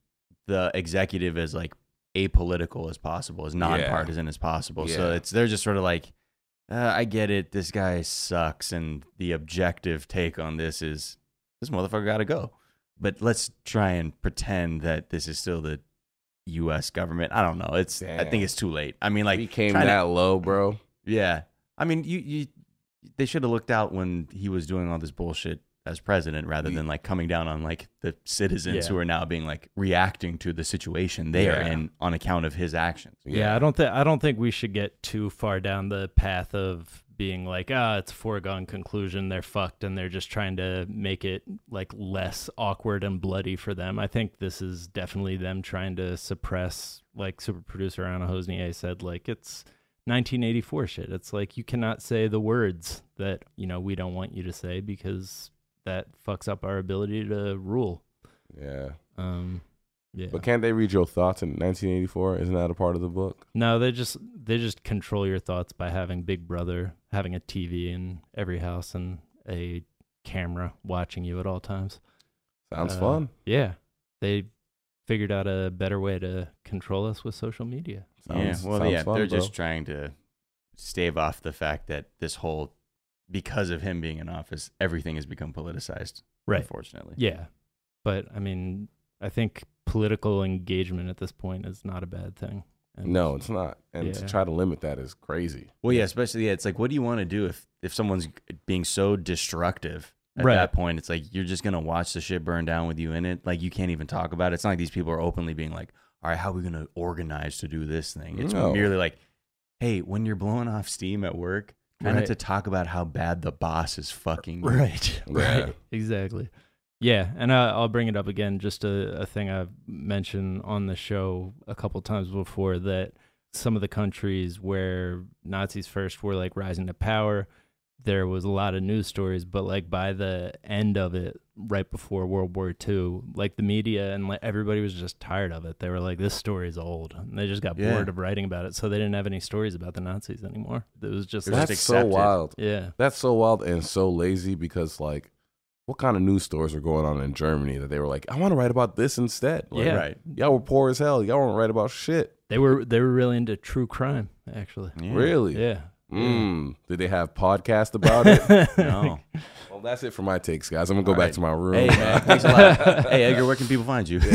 the executive as like apolitical as possible, as nonpartisan yeah. as possible. Yeah. So it's they're just sort of like, uh, I get it. This guy sucks, and the objective take on this is this motherfucker got to go. But let's try and pretend that this is still the U S government. I don't know. It's Damn. I think it's too late. I mean, like he came that to, low, bro. Yeah. I mean, you you they should have looked out when he was doing all this bullshit as president, rather than like coming down on like the citizens yeah. who are now being like reacting to the situation they are yeah. in on account of his actions. Yeah, yeah I don't think I don't think we should get too far down the path of being like, ah, it's a foregone conclusion, they're fucked, and they're just trying to make it like less awkward and bloody for them. I think this is definitely them trying to suppress, like super producer Anna Hosnier said, like it's nineteen eighty-four shit. It's like you cannot say the words that, you know, we don't want you to say because that fucks up our ability to rule. Yeah. Um, yeah. But can't they read your thoughts in nineteen eighty-four? Isn't that a part of the book? No, they just they just control your thoughts by having Big Brother, having a T V in every house and a camera watching you at all times. Sounds uh, fun. Yeah. They figured out a better way to control us with social media. Sounds, yeah, well, sounds yeah, fun, they're bro. just trying to stave off the fact that this whole, because of him being in office, everything has become politicized, right? Unfortunately. Yeah. But, I mean, I think political engagement at this point is not a bad thing. And no, it's not. And yeah. to try to limit that is crazy. Well, yeah, especially, yeah, it's like, what do you want to do if, if someone's being so destructive at right. that point? It's like, you're just going to watch the shit burn down with you in it. Like, you can't even talk about it. It's not like these people are openly being like, all right, how are we going to organize to do this thing? It's No. merely like, hey, when you're blowing off steam at work, try Right. not to talk about how bad the boss is fucking you. Right, Yeah. right, exactly. Yeah, and I, I'll bring it up again, just a, a thing I've mentioned on the show a couple times before, that some of the countries where Nazis first were like rising to power, there was a lot of news stories, but like by the end of it, right before World War Two, like the media and like everybody was just tired of it. They were like, this story is old. And they just got Yeah. bored of writing about it, so they didn't have any stories about the Nazis anymore. It was just They're like, That's just so accepted. wild. yeah. That's so wild and so lazy because, like, what kind of news stories were going on in Germany that they were like, I want to write about this instead? Like, Yeah. Right. Y'all were poor as hell. Y'all want to write about shit. They were they were really into true crime, actually. Yeah. Really? Yeah. Mm. Did they have podcasts about it? No. Well, that's it for my takes, guys. I'm going to go All back right. to my room. Hey, man, thanks a lot. Hey, Edgar, where can people find you?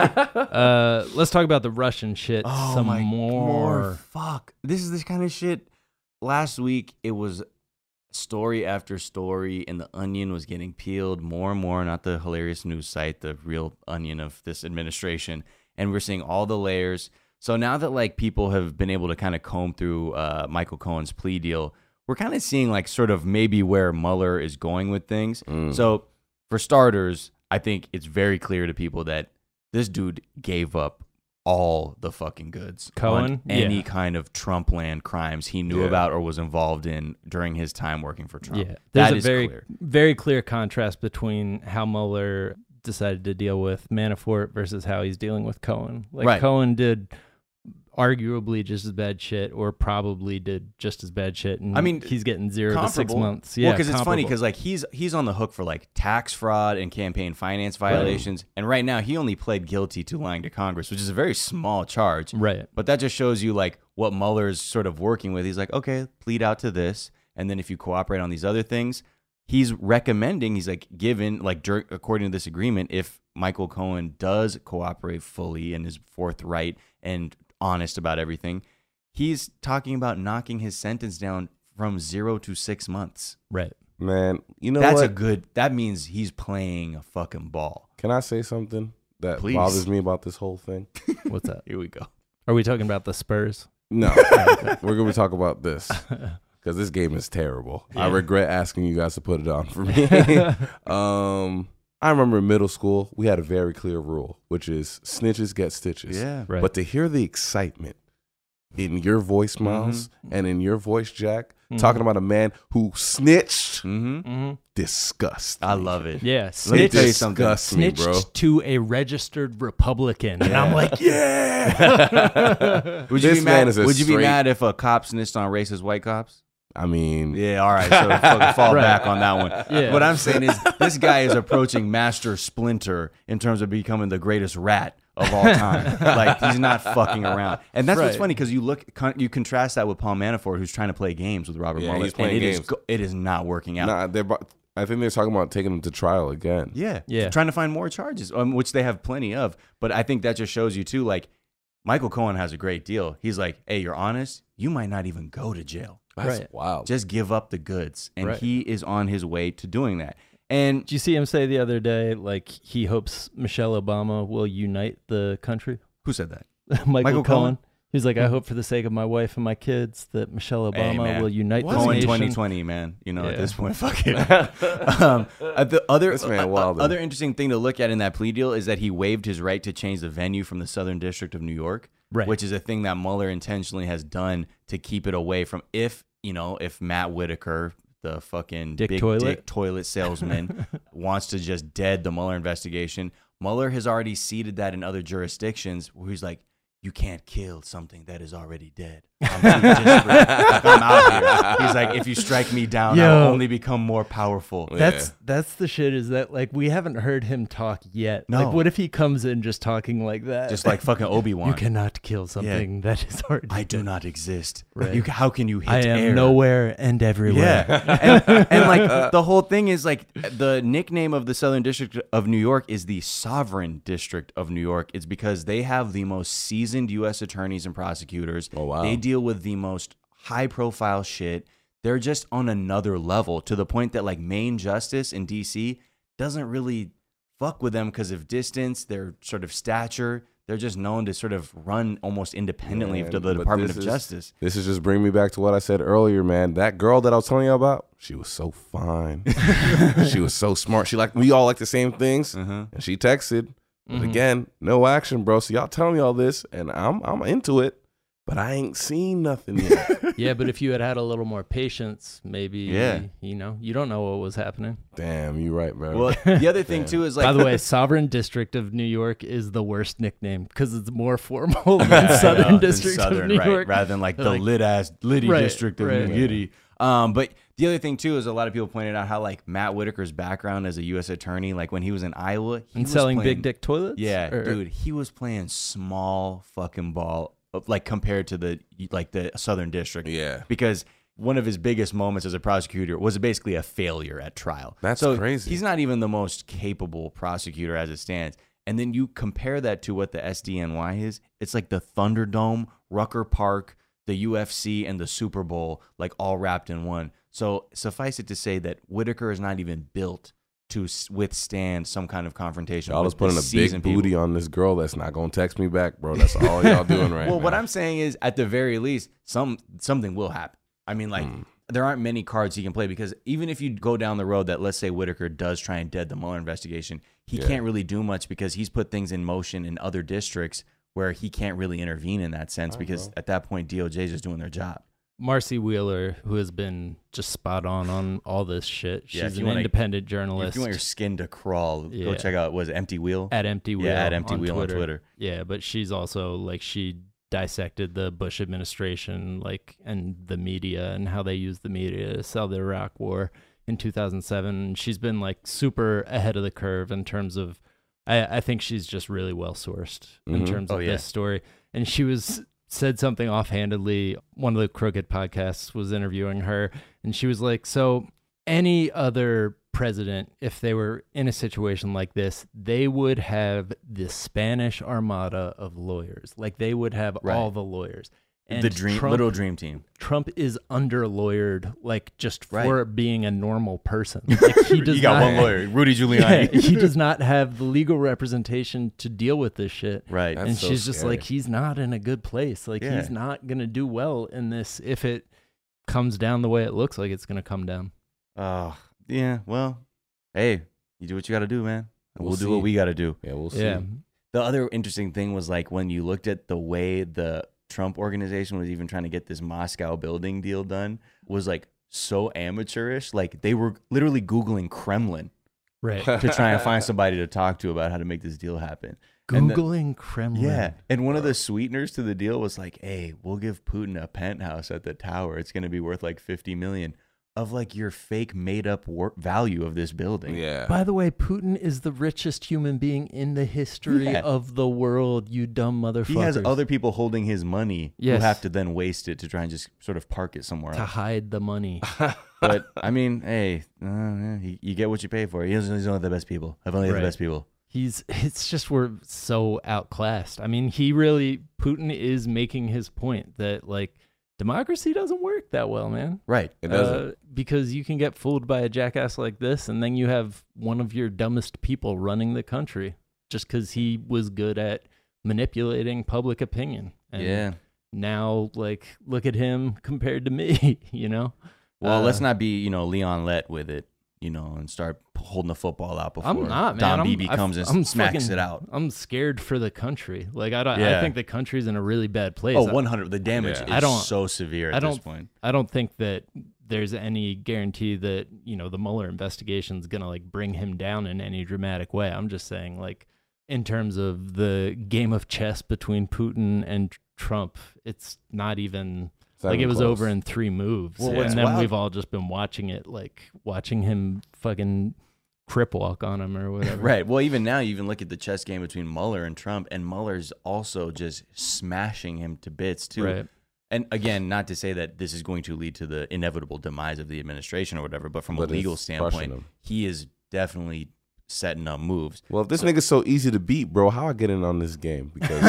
Uh, let's talk about the Russian shit Oh some my more. Fuck. This is this kind of shit. Last week, it was story after story, and the onion was getting peeled more and more. Not the hilarious news site, the real onion of this administration. And we're seeing all the layers. So now that like people have been able to kind of comb through uh, Michael Cohen's plea deal, we're kind of seeing like sort of maybe where Mueller is going with things. Mm. So for starters, I think it's very clear to people that this dude gave up all the fucking goods Cohen? on any Yeah. kind of Trump land crimes he knew Yeah. about or was involved in during his time working for Trump. Yeah, there's That a is very clear. very clear contrast between how Mueller decided to deal with Manafort versus how he's dealing with Cohen. Like Right. Cohen did arguably just as bad shit, or probably did just as bad shit, and I mean, he's getting zero to six Comparable. months. Well, Yeah, because it's funny comparable. because like he's he's on the hook for like tax fraud and campaign finance violations, and right now he only pled guilty to lying to Congress, which is a very small charge. Right. But that just shows you like what Mueller's sort of working with. He's like, okay, plead out to this, and then if you cooperate on these other things, he's recommending. He's like, given like dur- according to this agreement, if Michael Cohen does cooperate fully and is forthright and honest about everything, he's talking about knocking his sentence down from zero to six months. Right. Man, you know That's what? a good, that means he's playing a fucking ball. Can I say something that Please. bothers me about this whole thing? What's that? Here we go. Are we talking about the Spurs? No. We're going to talk about this because this game is terrible. I Yeah. regret asking you guys to put it on for me. um, I remember in middle school, we had a very clear rule, which is snitches get stitches. Yeah. Right. But to hear the excitement in your voice, Miles, Mm-hmm. and in your voice, Jack, Mhm. talking about a man who snitched, Mm-hmm. Mm-hmm. disgust. I love it. Yeah. Let me Snitched, tell you something. Disgusts me, snitched bro. to a registered Republican, and I'm Yeah. like, yeah. Would you This be man mad? is a Would you be straight- mad if a cop snitched on racist white cops? I mean, Yeah, all right. So fucking fall Right. back on that one. Yeah. What I'm saying is, this guy is approaching Master Splinter in terms of becoming the greatest rat of all time. Like, he's not fucking around. And that's what's Right. funny, because you look, con- you contrast that with Paul Manafort, who's trying to play games with Robert Yeah, Mueller, he's playing and it is games. go- it is not working out. Nah, they're. bu- I think they're talking about taking him to trial again. Yeah, Yeah. trying to find more charges, um, which they have plenty of. But I think that just shows you too, like, Michael Cohen has a great deal. He's like, hey, you're honest, you might not even go to jail. That's Right. wild. Just give up the goods. And Right. he is on his way to doing that. And Did you see him say the other day, like, he hopes Michelle Obama will unite the country? who said that? Michael, Michael Cohen. Cohen? He's like, I hope for the sake of my wife and my kids that Michelle Hey, Obama man. will unite the Cohen nation. twenty twenty, man. You know, at Yeah. this point, fuck it. um, uh, the other, This man uh, wildin'. other interesting thing to look at in that plea deal is that he waived his right to change the venue from the Southern District of New York, Right. which is a thing that Mueller intentionally has done to keep it away from, if, you know, if Matt Whitaker, the fucking Dick big toilet. dick toilet salesman, wants to just dead the Mueller investigation, Mueller has already ceded that in other jurisdictions where he's like, you can't kill something that is already dead. I'm too desperate. Like, I'm out here. He's like, if you strike me down, Yo. I'll only become more powerful. That's that's the shit. Is that like we haven't heard him talk yet? No. Like, what if he comes in just talking like that? Just like fucking Obi-Wan. You cannot kill something that is already. I do dead. not exist. Right. You, how can you hit I am air? nowhere and everywhere. Yeah. and, and like the whole thing is like the nickname of the Southern District of New York is the Sovereign District of New York. It's because they have the most seasoned U S attorneys and prosecutors. Oh, wow. They deal with the most high profile shit. They're just on another level, to the point that like Main Justice in D C doesn't really fuck with them because of distance, their sort of stature. They're just known to sort of run almost independently Man, of the but Department this of is- Justice. This is just bringing me back to what I said earlier, man. That girl that I was telling you about, she was so fine. She was so smart. She like we all like the same things, Uh-huh. and she texted. But Mhm. again, no action, bro. So y'all telling me all this, and I'm I'm into it, but I ain't seen nothing yet. Yeah, but if you had had a little more patience, maybe. Yeah. You know, you don't know what was happening. Damn, you right, bro. Well, the other thing Damn. too is like, By the way, Sovereign District of New York is the worst nickname because it's more formal than I Southern know, than District Southern, of New right, York, rather than like the Like- lit ass Liddy Right, District of right. New Yiddy. Um, but the other thing too is a lot of people pointed out how like Matt Whitaker's background as a U S attorney, like when he was in Iowa, he and was selling playing- big dick toilets. Yeah, Or- dude, he was playing small fucking ball, like compared to the like the Southern District. Yeah. because one of his biggest moments as a prosecutor was basically a failure at trial. That's so crazy. He's not even the most capable prosecutor as it stands. And then you compare that to what the S D N Y is. It's like the Thunderdome, Rucker Park, the U F C, and the Super Bowl, like all wrapped in one. So suffice it to say that Whitaker is not even built to s- withstand some kind of confrontation. Y'all with was putting a the big seasoned people. booty on this girl that's not gonna text me back, bro. That's all y'all doing right Well, now. what I'm saying is, at the very least, some something will happen. I mean, like, Hmm. there aren't many cards he can play, because even if you go down the road that, let's say, Whitaker does try and dead the Mueller investigation, he Yeah. can't really do much because he's put things in motion in other districts where he can't really intervene in that sense, All right, because bro. at that point, D O J is just doing their job. Marcy Wheeler, who has been just spot on on all this shit. She's Yeah, if you an wanna- independent If journalist you want your skin to crawl, go Yeah. check out, was it Empty Wheel? at Empty Wheel. Yeah, at Empty on Wheel Twitter. on Twitter. Yeah, but she's also like she dissected the Bush administration, like, and the media and how they use the media to sell the Iraq War in two thousand seven. She's been like super ahead of the curve in terms of. I, I think she's just really well sourced in Mhm. terms Oh, of yeah. this story. And she was said something offhandedly. One of the Crooked podcasts was interviewing her, and she was like, "So any other president, if they were in a situation like this, they would have the Spanish armada of lawyers. Like they would have Right. all the lawyers. And the dream, Trump, little dream team. Trump is under lawyered, like just Right. for being a normal person. Like he does You got not, one lawyer, Rudy Yeah, Giuliani. he does not have the legal representation to deal with this shit. Right. That's and so she's just scary. like, he's not in a good place. Like Yeah. he's not gonna do well in this if it comes down the way it looks like it's gonna come down. Oh, yeah. Well, hey, you do what you got to do, man. We'll, We'll do see. what we got to do. Yeah, we'll see. Yeah. The other interesting thing was like when you looked at the way the Trump organization was even trying to get this Moscow building deal done, was like so amateurish. Like they were literally Googling Kremlin Right. to try and find somebody to talk to about how to make this deal happen. And the- Googling Kremlin. yeah. And one of the sweeteners to the deal was like, hey, we'll give Putin a penthouse at the tower. It's going to be worth like fifty million. of like your fake made up work value of this building. Yeah. By the way, Putin is the richest human being in the history Yeah. of the world, you dumb motherfuckers. He has other people holding his money Yes. who have to then waste it to try and just sort of park it somewhere to else. hide the money. But I mean, hey, uh, yeah, you, you get what you pay for. He's, he's only the best people. I've only Right. the best people. He's it's just we're so outclassed. I mean, he really Putin is making his point that like democracy doesn't work that well, man. Right. It doesn't. Uh, because you can get fooled by a jackass like this, and then you have one of your dumbest people running the country just because he was good at manipulating public opinion. And Yeah. now, like, look at him compared to me, you know? Well, Uh, let's not be, you know, Leon Lett with it, you know, and start p- holding the football out before I'm not, man. Don I'm, Beebe I- comes and I'm smacks fucking- it out. I'm scared for the country. Like, I don't. Yeah. I think the country's in a really bad place. Oh, I- one hundred. The damage Yeah. is I don't- so severe at I don't. this point. I don't think that there's any guarantee that you know the Mueller investigation is gonna like bring him down in any dramatic way. I'm just saying, like, in terms of the game of chess between Putin and Trump, it's not even. It's not Like it even was close. over in three moves, Well, and what's then wild- we've all just been watching it, like watching him fucking crip walk on him or whatever. Right. Well, even now, you even look at the chess game between Mueller and Trump, and Mueller's also just smashing him to bits, too. Right. And again, not to say that this is going to lead to the inevitable demise of the administration or whatever, but from But a legal it's crushing standpoint, him. he is definitely setting up moves. Well, if this nigga's so easy to beat, bro, how I get in on this game? Because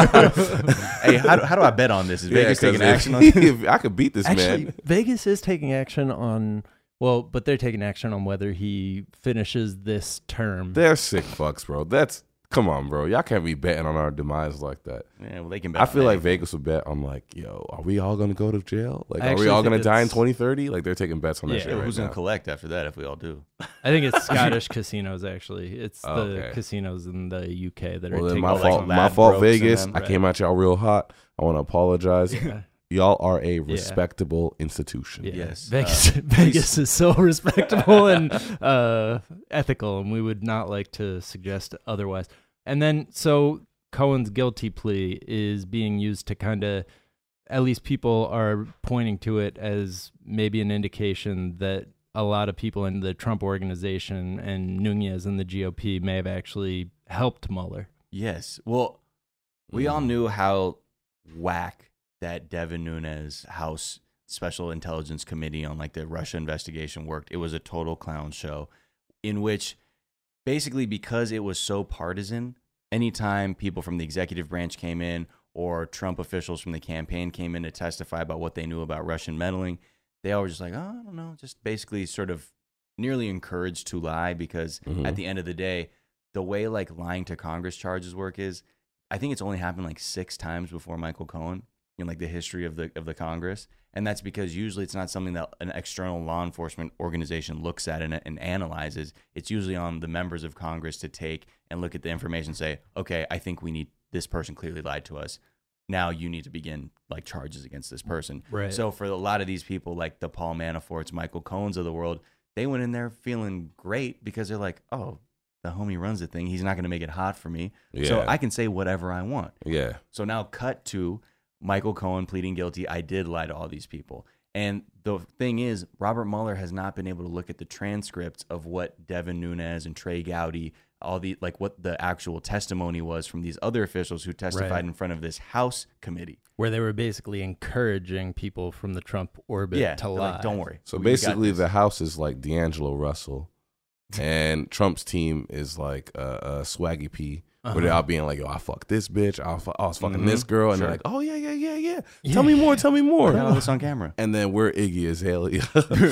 Hey, how do, how do I bet on this? Is Yeah, Vegas 'cause taking if- action on if I could beat this Actually, man. Vegas is taking action on. Well, but they're taking action on whether he finishes this term. They're sick fucks, bro. That's come on, bro. Y'all can't be betting on our demise like that. Yeah, well, they can bet I on feel like anything. Vegas would bet on like, yo, are we all gonna go to jail? Like, I are we actually all think gonna die in it's- twenty thirty? Like, they're taking bets on that Yeah, shit Yeah, right who's now. going to collect after that if we all do? I think it's Scottish casinos. Actually, it's Oh, the okay. casinos in the U K that Well, are then taking my like fault. some My bad fault, brokes and Vegas. them. I came at y'all real hot. I want to apologize. Yeah. Y'all are a respectable institution. Yeah. Yes. Vegas. Uh, Vegas is so respectable and uh, ethical, and we would not like to suggest otherwise. And then, so Cohen's guilty plea is being used to kind of, at least people are pointing to it as maybe an indication that a lot of people in the Trump organization and Nunez and the G O P may have actually helped Mueller. Yes. Well, we all knew how whack that Devin Nunes House Special Intelligence Committee on like the Russia investigation worked. It was a total clown show in which basically because it was so partisan, anytime people from the executive branch came in or Trump officials from the campaign came in to testify about what they knew about Russian meddling, they all were just like, oh, I don't know, just basically sort of nearly encouraged to lie because Mhm. at the end of the day, the way like lying to Congress charges work is, I think it's only happened like six times before Michael Cohen in like the history of the of the Congress, and that's because usually it's not something that an external law enforcement organization looks at and, and analyzes. It's usually on the members of Congress to take and look at the information and say, okay, I think we need this person clearly lied to us. Now you need to begin like charges against this person. Right. So for a lot of these people, like the Paul Manaforts, Michael Cohens of the world, they went in there feeling great because they're like, oh, the homie runs the thing. He's not going to make it hot for me. So Yeah. I can say whatever I want. Yeah. So now cut to Michael Cohen pleading guilty. I did lie to all these people. And the thing is, Robert Mueller has not been able to look at the transcripts of what Devin Nunes and Trey Gowdy, all the like what the actual testimony was from these other officials who testified Right. in front of this House committee. Where they were basically encouraging people from the Trump orbit Yeah, to they're lie. like, don't worry. So We- we got basically, this. the House is like D'Angelo Russell, and Trump's team is like uh, uh, Swaggy P, where they're Uh-huh. all being like, "Yo, I fucked this bitch. I, fu- I was fucking Mhm. this girl," and Sure. they're like, "Oh yeah, yeah, yeah, yeah. Yeah. Tell me more. Tell me more." I got all this on camera. And then we're Iggy Azalea.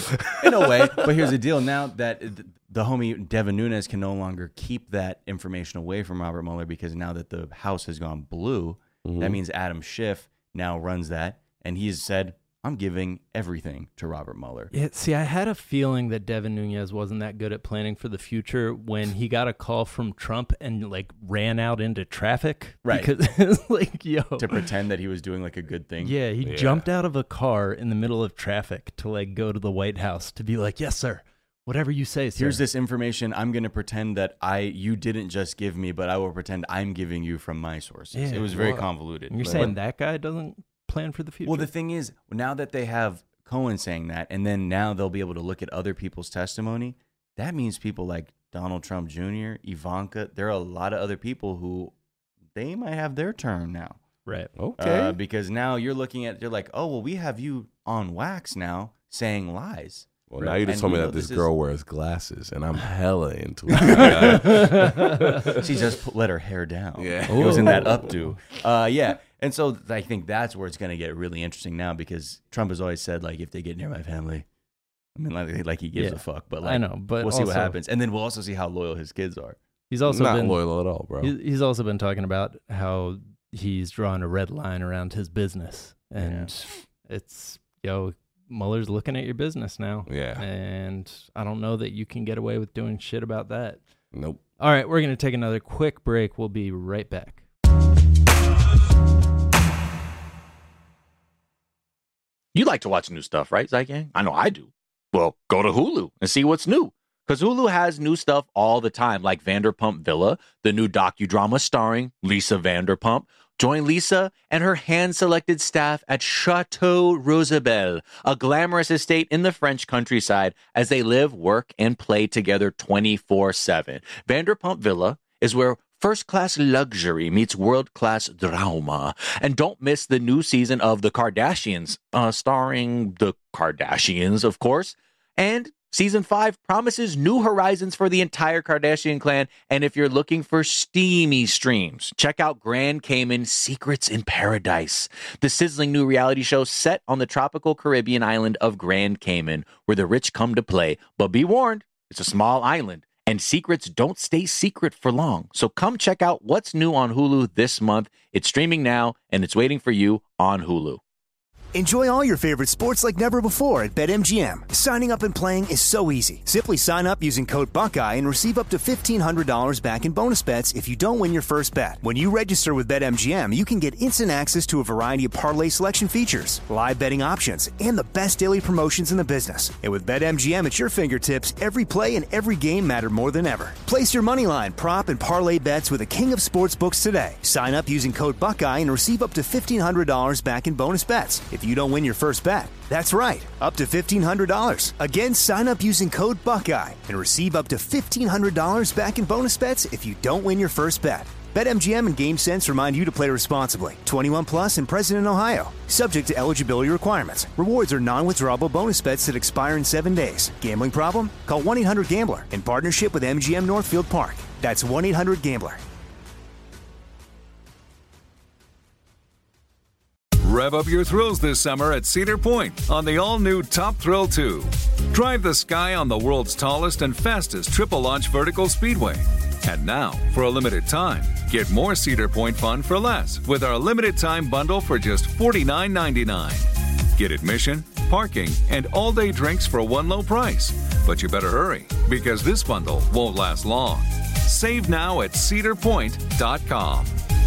In a way, but here's the deal. Now that th- the homie Devin Nunes can no longer keep that information away from Robert Mueller because now that the House has gone blue, Mhm. that means Adam Schiff now runs that, and he's said, I'm giving everything to Robert Mueller. Yeah, see, I had a feeling that Devin Nunes wasn't that good at planning for the future when he got a call from Trump and like ran out into traffic. Right. Because it's like, yo. To pretend that he was doing like a good thing. Yeah, he Yeah. jumped out of a car in the middle of traffic to like go to the White House to be like, yes, sir. Whatever you say, sir. Here's this information. I'm going to pretend that I you didn't just give me, but I will pretend I'm giving you from my sources. Yeah, it was very well, convoluted. And you're But- saying that guy doesn't plan for the future? Well, the thing is, now that they have Cohen saying that, and then now they'll be able to look at other people's testimony. That means people like Donald Trump Junior, Ivanka, there are a lot of other people who they might have their turn now. Right. Okay. Uh, because now you're looking at, you're like, oh, well, we have you on wax now saying lies. Well, now you just And told me you that know, this this girl wears glasses, and I'm hella into it. She just put, let her hair down. Yeah. It was in that updo. Uh, yeah. And so I think that's where it's going to get really interesting now, because Trump has always said, like, if they get near my family, I mean, like, like he gives Yeah. a fuck. But like, I know, but we'll see what also- happens. And then we'll also see how loyal his kids are. He's also Not been loyal at all, bro. he- He's also been talking about how he's drawn a red line around his business, and it's yo Mueller's looking at your business now. Yeah. And I don't know that you can get away with doing shit about that. Nope. All right, we're gonna take another quick break. We'll be right back. You like to watch new stuff, right, Zygang? I know I do. Well, go to Hulu and see what's new. Because Hulu has new stuff all the time, like Vanderpump Villa, the new docudrama starring Lisa Vanderpump. Join Lisa and her hand-selected staff at Chateau Rosabelle, a glamorous estate in the French countryside, as they live, work, and play together twenty-four seven. Vanderpump Villa is where first-class luxury meets world-class drama. And don't miss the new season of The Kardashians, uh, starring the Kardashians, of course. And Season five promises new horizons for the entire Kardashian clan. And if you're looking for steamy streams, check out Grand Cayman Secrets in Paradise, the sizzling new reality show set on the tropical Caribbean island of Grand Cayman, where the rich come to play. But be warned, it's a small island, and secrets don't stay secret for long. So come check out what's new on Hulu this month. It's streaming now, and it's waiting for you on Hulu. Enjoy all your favorite sports like never before at BetMGM. Signing up and playing is so easy. Simply sign up using code Buckeye and receive up to fifteen hundred dollars back in bonus bets if you don't win your first bet. When you register with BetMGM, you can get instant access to a variety of parlay selection features, live betting options, and the best daily promotions in the business. And with BetMGM at your fingertips, every play and every game matter more than ever. Place your moneyline, prop, and parlay bets with the king of sportsbooks today. Sign up using code Buckeye and receive up to fifteen hundred dollars back in bonus bets if you don't win your first bet. That's right, up to fifteen hundred dollars. Again, sign up using code Buckeye and receive up to fifteen hundred dollars back in bonus bets if you don't win your first bet. BetMGM and GameSense remind you to play responsibly. twenty-one plus and present in Ohio. Subject to eligibility requirements. Rewards are non-withdrawable bonus bets that expire in seven days. Gambling problem? Call one eight hundred gambler in partnership with M G M Northfield Park. That's one eight hundred gambler. Rev up your thrills this summer at Cedar Point on the all-new Top Thrill two. Drive the sky on the world's tallest and fastest triple-launch vertical speedway. And now, for a limited time, get more Cedar Point fun for less with our limited-time bundle for just forty-nine ninety-nine. Get admission, parking, and all-day drinks for one low price. But you better hurry, because this bundle won't last long. Save now at cedar point dot com.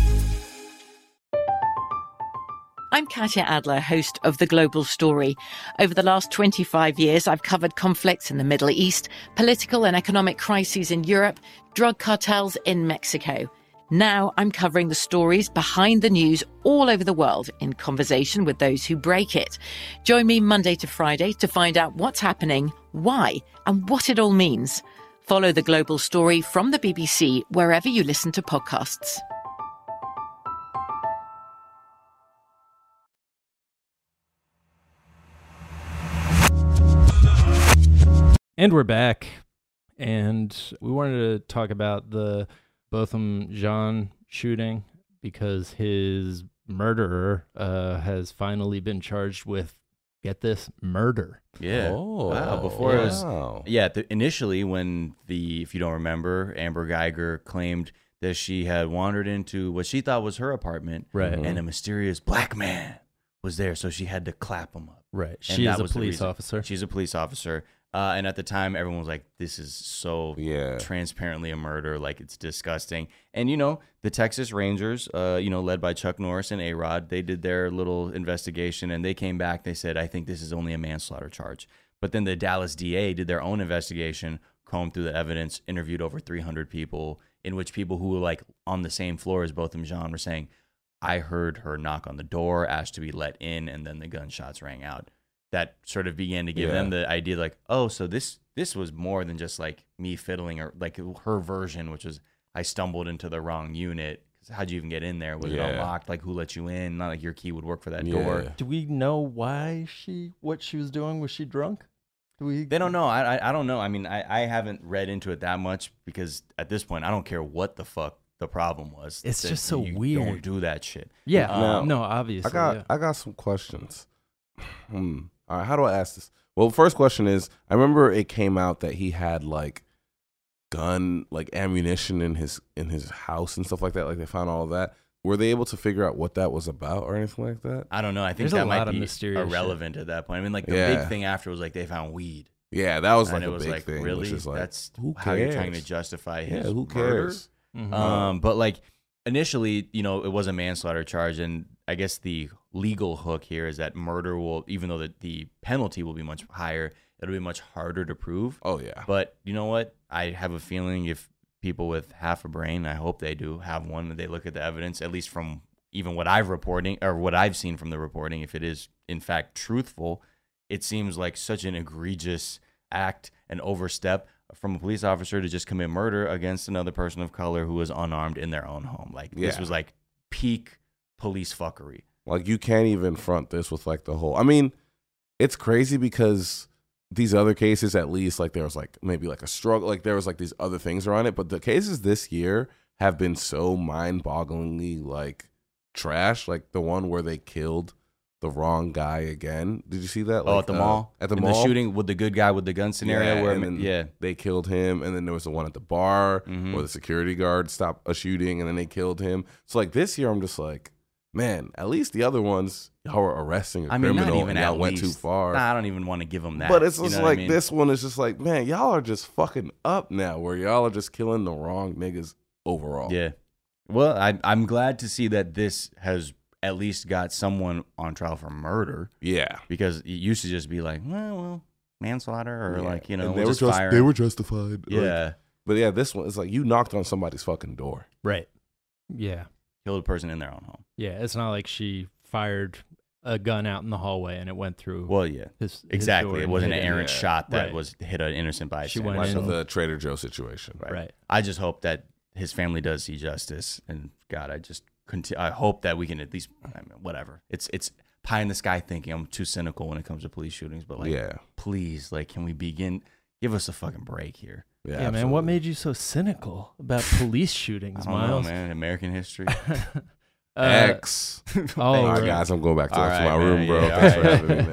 I'm Katya Adler, host of The Global Story. Over the last twenty-five years, I've covered conflicts in the Middle East, political and economic crises in Europe, drug cartels in Mexico. Now I'm covering the stories behind the news all over the world in conversation with those who break it. Join me Monday to Friday to find out what's happening, why, and what it all means. Follow The Global Story from the B B C wherever you listen to podcasts. And we're back, and we wanted to talk about the Botham Jean shooting because his murderer uh, has finally been charged with, get this, murder. Yeah. Oh, wow. Before it was, wow. yeah. The, initially, when the, if you don't remember, Amber Geiger claimed that she had wandered into what she thought was her apartment, Right. and a mysterious black man was there, so she had to clap him up. Right. And She that is a was the police reason. officer. She's a police officer. Uh, and at the time, everyone was like, this is so Yeah. transparently a murder. Like, it's disgusting. And, you know, the Texas Rangers, uh, you know, led by Chuck Norris and A-Rod, they did their little investigation, and they came back. They said, I think this is only a manslaughter charge. But then the Dallas D A did their own investigation, combed through the evidence, interviewed over three hundred people, in which people who were, like, on the same floor as Botham Jean were saying, I heard her knock on the door, asked to be let in, and then the gunshots rang out. that sort of began to give Yeah. them the idea like, oh, so this this was more than just like me fiddling or like her version, which was I stumbled into the wrong unit. How'd you even get in there? Was Yeah. it unlocked? Like, who let you in? Not like your key would work for that Yeah. door. Do we know why she, what she was doing? Was she drunk? Do we? They don't know. I, I I don't know. I mean, I, I haven't read into it that much because at this point, I don't care what the fuck the problem was. It's That just so you weird. Don't do that shit. Yeah. Um, no, obviously. I got yeah. I got some questions. Hmm. All right, how do I ask this? Well, first question is, I remember it came out that he had like gun, like ammunition in his in his house and stuff like that. Like they found all of that. Were they able to figure out what that was about or anything like that? I don't know. I think There's a that might lot of be mysterious irrelevant at that point. I mean, like the Yeah. big thing after was like they found weed. Yeah, that was And like it a was big like, thing. really? Which is like, That's who how you're trying to cares? justify Yeah, his who murder? cares? Mhm. Um, but like initially, you know, it was a manslaughter charge, and I guess the legal hook here is that murder will, even though the, the penalty will be much higher, it'll be much harder to prove. Oh yeah. But you know what? I have a feeling if people with half a brain, I hope they do have one, that they look at the evidence, at least from even what I've reporting or what I've seen from the reporting, if it is in fact truthful, it seems like such an egregious act and overstep from a police officer to just commit murder against another person of color who was unarmed in their own home. Like this Yeah. was like peak police fuckery. Like you can't even front this with like the whole. I mean, it's crazy because these other cases, at least, like there was like maybe like a struggle, like there was like these other things around it. But the cases this year have been so mind-bogglingly like trash. Like the one where they killed the wrong guy again. Did you see that? Oh, Like, at the uh, mall? At the In mall, the shooting with the good guy with the gun scenario yeah, where, and then yeah. they killed him, and then there was the one at the bar Mhm. where the security guard stopped a shooting, and then they killed him. So like this year, I'm just like, man, at least the other ones y'all were arresting a I mean, criminal not even and y'all at went least. too far. Nah, I don't even want to give them that. But it's You just know what I like mean? this one is just like, man, y'all are just fucking up now, where y'all are just killing the wrong niggas overall. Yeah. Well, I, I'm glad to see that this has at least got someone on trial for murder. Yeah. Because it used to just be like, well, well manslaughter or Yeah. like, you know, And we'll they were just just fire they him. were justified. Like, Yeah. but yeah, this one is like you knocked on somebody's fucking door. Right. Yeah. Killed a person in their own home. Yeah. It's not like she fired a gun out in the hallway and it went through. Well, yeah. His, his exactly. door It and wasn't an hit him. errant Yeah. shot that Right. was hit an innocent bystander. She went Like in. the Trader Joe situation. Right. Right. I just hope that his family does see justice, and God, I just conti- I hope that we can at least, I mean, whatever. It's it's pie in the sky thinking. I'm too cynical when it comes to police shootings, but like, Yeah. please, like, can we begin? Give us a fucking break here. Yeah, Yeah, man. absolutely. What made you so cynical about police shootings, I don't know, Miles? man. American history. Uh, X. Oh, All right, right. guys, I'm going back to, All to right, my man, room, bro. yeah, Thanks all for right. having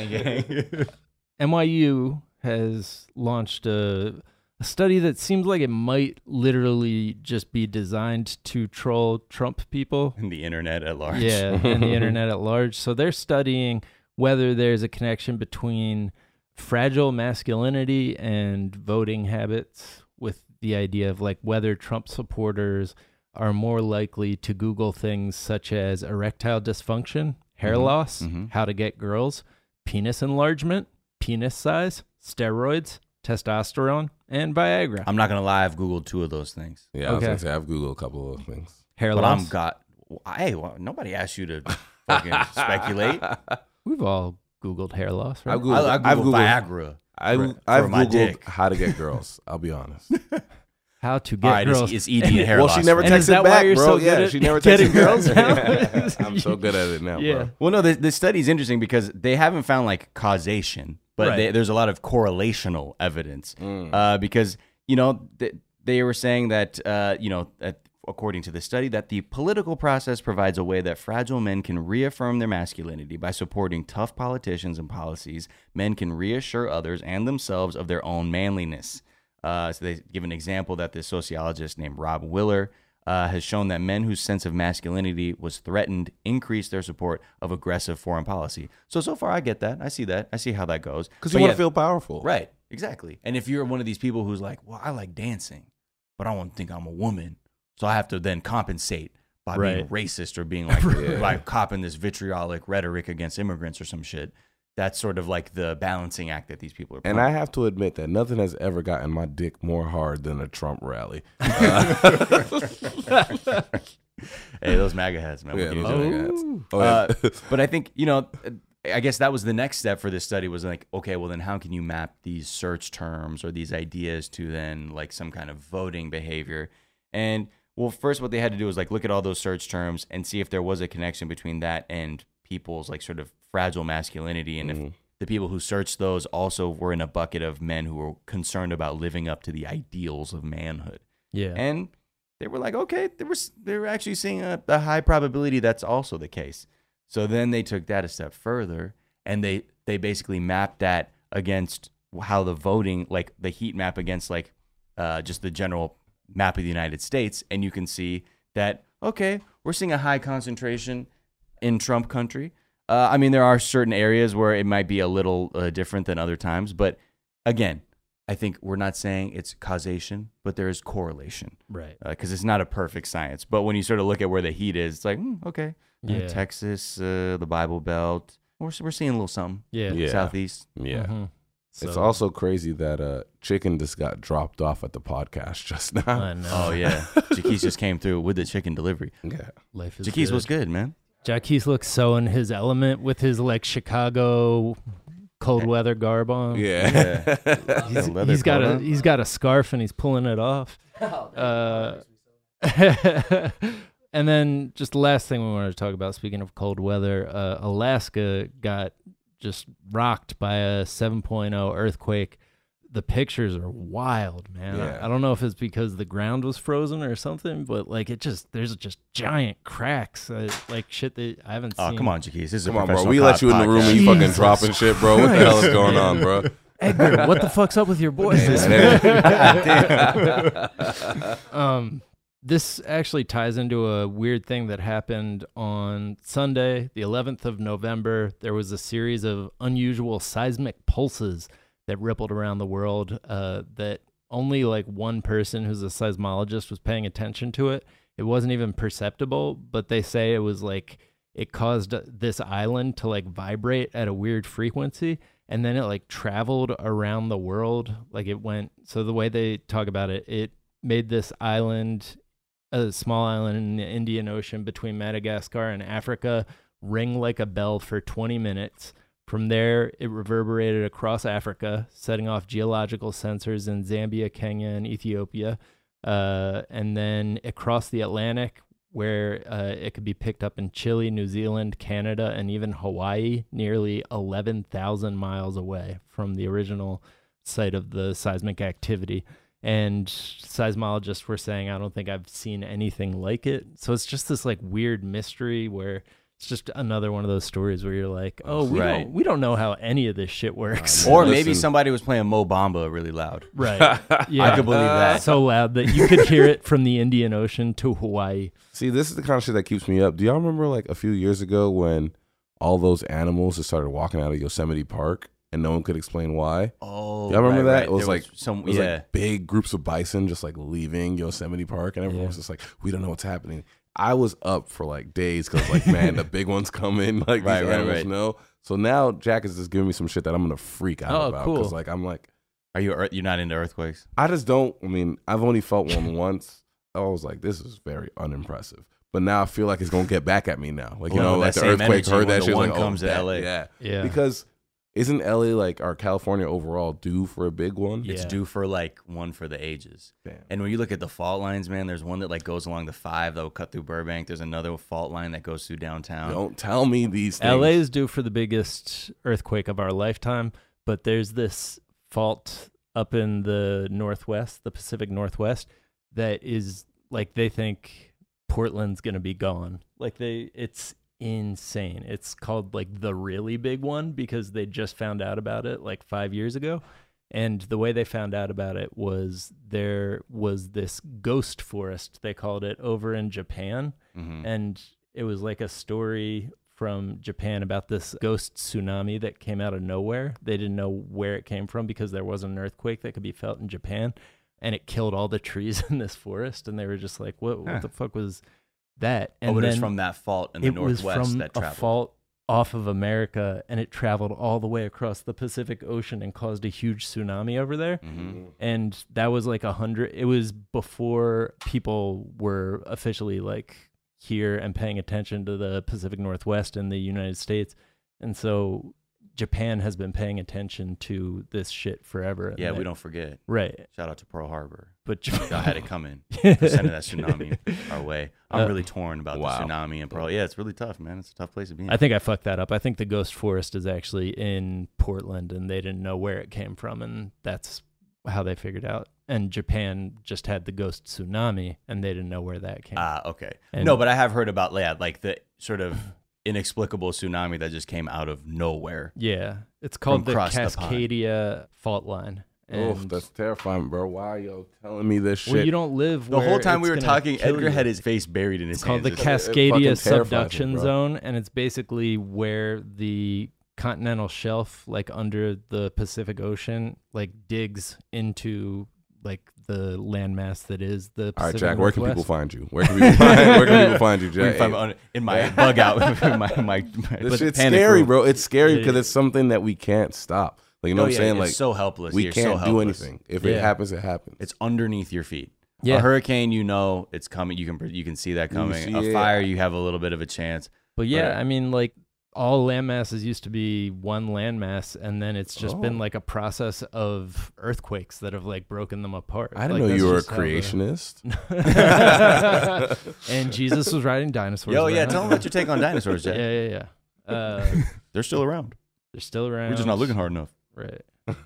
me, man. Gang, gang. N Y U has launched a, a study that seems like it might literally just be designed to troll Trump people. And the internet at large. Yeah, and the internet at large. So they're studying whether there's a connection between fragile masculinity and voting habits, with the idea of like whether Trump supporters are more likely to Google things such as erectile dysfunction, hair Mhm. loss, Mhm. how to get girls, penis enlargement, penis size, steroids, testosterone, and Viagra. I'm not gonna lie. I've googled two of those things. Yeah, I was Okay. gonna say I've Googled a couple of things. Hair But loss. I'm got. Hey, well, nobody asked you to fucking speculate. We've all Googled hair loss, right? I've Googled, I, I I've Googled Googled Viagra. I, for- I've for my Googled dick. how to get girls. I'll be honest. How to get All right, girls. it's, it's E D and hair well, loss. she never And is texted that why back, you're bro. so yeah, good at she never getting texted girls back. now? I'm so good at it now, Yeah. bro. Well, no, the, the study's interesting because they haven't found like causation, but Right. they, there's a lot of correlational evidence. Mm. Uh, because you know th- they were saying that uh, you know that according to the study that the political process provides a way that fragile men can reaffirm their masculinity by supporting tough politicians and policies. Men can reassure others and themselves of their own manliness. Uh, so they give an example that this sociologist named Rob Willer uh, has shown that men whose sense of masculinity was threatened increased their support of aggressive foreign policy. So, so far I get that. I see that. I see how that goes. Because But you want yeah, to feel powerful. right. Exactly. And if you're one of these people who's like, well, I like dancing, but I don't think I'm a woman, so I have to then compensate by being Right. racist or being like, Yeah. by copping this vitriolic rhetoric against immigrants or some shit. That's sort of like the balancing act that these people are playing. And I have to admit that nothing has ever gotten my dick more hard than a Trump rally. Uh, Hey, those MAGA heads, man. yeah, What can you those do? MAGA hats. Oh, Uh, yeah. but I think, you know, I guess that was the next step for this study was like, okay, well then how can you map these search terms or these ideas to then like some kind of voting behavior? And well, first what they had to do was like look at all those search terms and see if there was a connection between that and people's like sort of fragile masculinity, and mm-hmm. if the people who searched those also were in a bucket of men who were concerned about living up to the ideals of manhood. Yeah. And they were like, okay, they were they were actually seeing a, a high probability that's also the case. So then they took that a step further, and they they basically mapped that against how the voting, like the heat map against like uh, just the general map of the United States, and you can see that, okay, we're seeing a high concentration in Trump country. Uh, I mean, there are certain areas where it might be a little uh, different than other times, but again, I think we're not saying it's causation, but there is correlation. Right. Because uh, it's not a perfect science. But when you sort of look at where the heat is, it's like, mm, okay, yeah. uh, Texas, uh, the Bible Belt, we're, we're seeing a little something. Yeah. Yeah. Southeast. Yeah. Mm-hmm. It's So- also crazy that uh, Chicken just got dropped off at the podcast just now. I know. Oh, yeah. Jaquise just came through with the chicken delivery. Yeah. Life is Jaquise good. was good, man. Jaquise looks so in his element with his like Chicago cold weather garb on. Yeah. Yeah. He's, Leather he's got coat a on. he's got a scarf and he's pulling it off. Uh, and then just the last thing we wanted to talk about, speaking of cold weather, uh, Alaska got just rocked by a seven point oh earthquake. The pictures are wild, man. Yeah. I, I don't know if it's because the ground was frozen or something, but like it just there's just giant cracks, uh, like shit that I haven't Oh, seen. come on, Jaquise. This is Come a on, bro. professional We let cop you in the room podcast. and you fucking Jesus dropping shit, bro. What the hell is Christ, going man. on, bro? Edgar, what the fuck's up with your voice? Yeah. um, this actually ties into a weird thing that happened on Sunday, the eleventh of November. There was a series of unusual seismic pulses that rippled around the world uh, that only like one person who's a seismologist was paying attention to it. It wasn't even perceptible, but they say it was like it caused this island to like vibrate at a weird frequency, and then it like traveled around the world. Like it went, so the way they talk about it, it made this island, a small island in the Indian Ocean between Madagascar and Africa, ring like a bell for twenty minutes. From there, it reverberated across Africa, setting off geological sensors in Zambia, Kenya, and Ethiopia. Uh, and then across the Atlantic, where uh, it could be picked up in Chile, New Zealand, Canada, and even Hawaii, nearly eleven thousand miles away from the original site of the seismic activity. And seismologists were saying, I don't think I've seen anything like it. So it's just this like weird mystery where it's just another one of those stories where you're like, oh, we Right. don't we don't know how any of this shit works. Or Listen. maybe somebody was playing Mo Bamba really loud. Right. Yeah. I could believe that. So loud that you could hear it from the Indian Ocean to Hawaii. See, this is the kind of shit that keeps me up. Do y'all remember like a few years ago when all those animals just started walking out of Yosemite Park and no one could explain why? Oh, Y'all remember right, that? right. It was There like some, it was yeah. like big groups of bison just like leaving Yosemite Park, and everyone Yeah. was just like, "We don't know what's happening." I was up for like days because like, man, the big ones coming. Like Right, these right, animals right. know. So now Jack is just giving me some shit that I'm gonna freak out Oh, about cool. because like I'm like, Are you earth- you're not into earthquakes? I just don't. I mean, I've only felt one once. I was like, this is very unimpressive. But now I feel like it's gonna get back at me now. Like you Well, know, like that the same earthquake energy heard when that the shit. one like, oh, comes to that- L A. Yeah, Yeah. Because isn't L A like our California overall due for a big one? Yeah. It's due for like one for the ages. Damn. And when you look at the fault lines, man, there's one that like goes along the five that will cut through Burbank. There's another fault line that goes through downtown. Don't tell me these things. L A is due for the biggest earthquake of our lifetime, but there's this fault up in the Northwest, the Pacific Northwest, that is like they think Portland's going to be gone. Like they, it's insane. It's called like the really big one because they just found out about it like five years ago. And the way they found out about it was there was this ghost forest, they called it, over in Japan. Mhm. And it was like a story from Japan about this ghost tsunami that came out of nowhere. They didn't know where it came from because there wasn't an earthquake that could be felt in Japan. And it killed all the trees in this forest. And they were just like, what, what Huh. the fuck was that? And oh, but it was then from that fault in the it was Northwest from that a traveled. fault off of America, and it traveled all the way across the Pacific Ocean and caused a huge tsunami over there. Mhm. And that was like a hundred. It was before people were officially like here and paying attention to the Pacific Northwest in the United States. And so Japan has been paying attention to this shit forever. Yeah, they, we don't forget. Right. Shout out to Pearl Harbor. But y'all had it coming. For sending that tsunami our way. I'm Uh, really torn about wow. the tsunami and Pearl. Yeah, it's really tough, man. It's a tough place to be in. I think I fucked that up. I think the ghost forest is actually in Portland, and they didn't know where it came from, and that's how they figured out. And Japan just had the ghost tsunami, and they didn't know where that came. Ah, okay. And- no, but I have heard about yeah, like the sort of inexplicable tsunami that just came out of nowhere. Yeah, it's called From the across the pond. Cascadia fault line. Oh, And that's terrifying, bro. Why are you telling me this shit? well, you don't live The where whole time we it's were gonna talking, kill Edgar you. had his face buried in his It's called the hands. It- it Cascadia fucking terrifies me, subduction bro. zone, and it's basically where the continental shelf, like under the Pacific Ocean, like digs into like the landmass that is the Pacific All right, Jack. Where can people Northwest. find you? Where can people find, where can people find you, We Jack? can find me on- in my bug out. my, my, my, This but shit's panic scary, room. bro. It's scary It because is. it's something that we can't stop. Like you know Oh, what I'm yeah, saying? it's Like so helpless. we You're so can't do helpless. anything. If Yeah. it happens, it happens. It's underneath your feet. Yeah. A hurricane, you know, it's coming. You can you can see that You coming. see a it. fire, you have a little bit of a chance. But yeah, But- I mean, like all landmasses used to be one landmass, and then it's just Oh. been like a process of earthquakes that have like broken them apart. I didn't Like, know you that's were a just how the- creationist. And Jesus was riding dinosaurs. Yo, yeah, around. tell them what your take on dinosaurs, Jack. Yeah, yeah, yeah. Uh, They're still around. they're still around. We're just not looking hard enough. Right.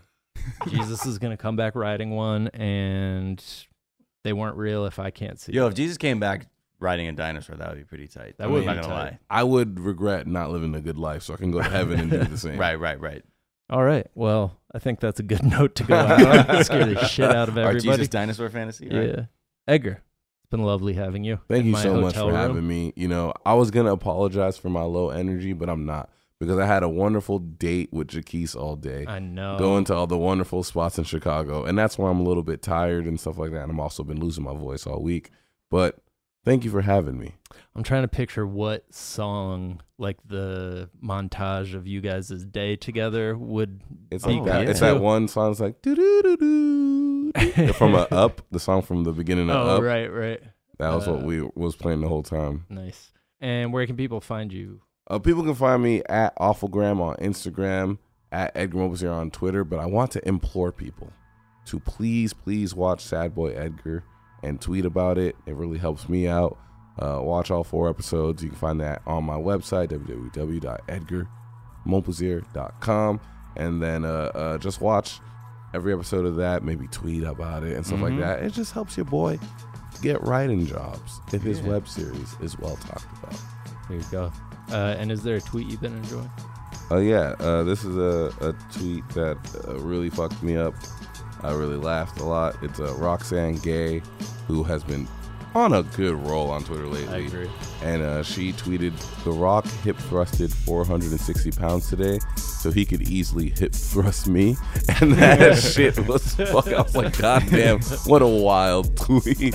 Jesus is gonna come back riding one, and they weren't real if I can't see. Yo, it. if Jesus came back riding a dinosaur, that would be pretty tight. That I'm would not be gonna tight. lie. I would regret not living a good life, so I can go to heaven and do the same. Right, right, right. All right. Well, I think that's a good note to go out on. Scare the shit out of Our everybody. Jesus dinosaur fantasy, right? Yeah. Edgar, it's been lovely having you. Thank in you my so much hotel for room. having me. You know, I was gonna apologize for my low energy, but I'm not because I had a wonderful date with Jaquise all day. I know. Going to all the wonderful spots in Chicago, and that's why I'm a little bit tired and stuff like that. And I'm also been losing my voice all week. But thank you for having me. I'm trying to picture what song, like the montage of you guys' day together, would It's be like that. good It's to. that one song. It's like doo doo doo doo from a Up, the song from the beginning of Oh, Up. right, right. That was Uh, what we was playing the whole time. Nice. And where can people find you? Uh, people can find me at Awfulgram on Instagram, at Edgar Mobasier on Twitter, but I want to implore people to please, please watch Sad Boy Edgar and tweet about it. It really helps me out. Uh, watch all four episodes. You can find that on my website, w w w dot edgar mobasier dot com. And then uh, uh, just watch every episode of that, maybe tweet about it and stuff Mhm. like that. It just helps your boy get writing jobs if his Yeah. web series is well talked about. There you go. Uh, and is there a tweet you've been enjoying? Oh, uh, yeah. Uh, this is a, a tweet that uh, really fucked me up. I really laughed a lot. It's uh, Roxanne Gay, who has been on a good roll on Twitter lately. I agree. And uh, she tweeted, The Rock hip thrusted four hundred sixty pounds today, so he could easily hip thrust me. And that shit was fuck. I was like, God damn, what a wild tweet.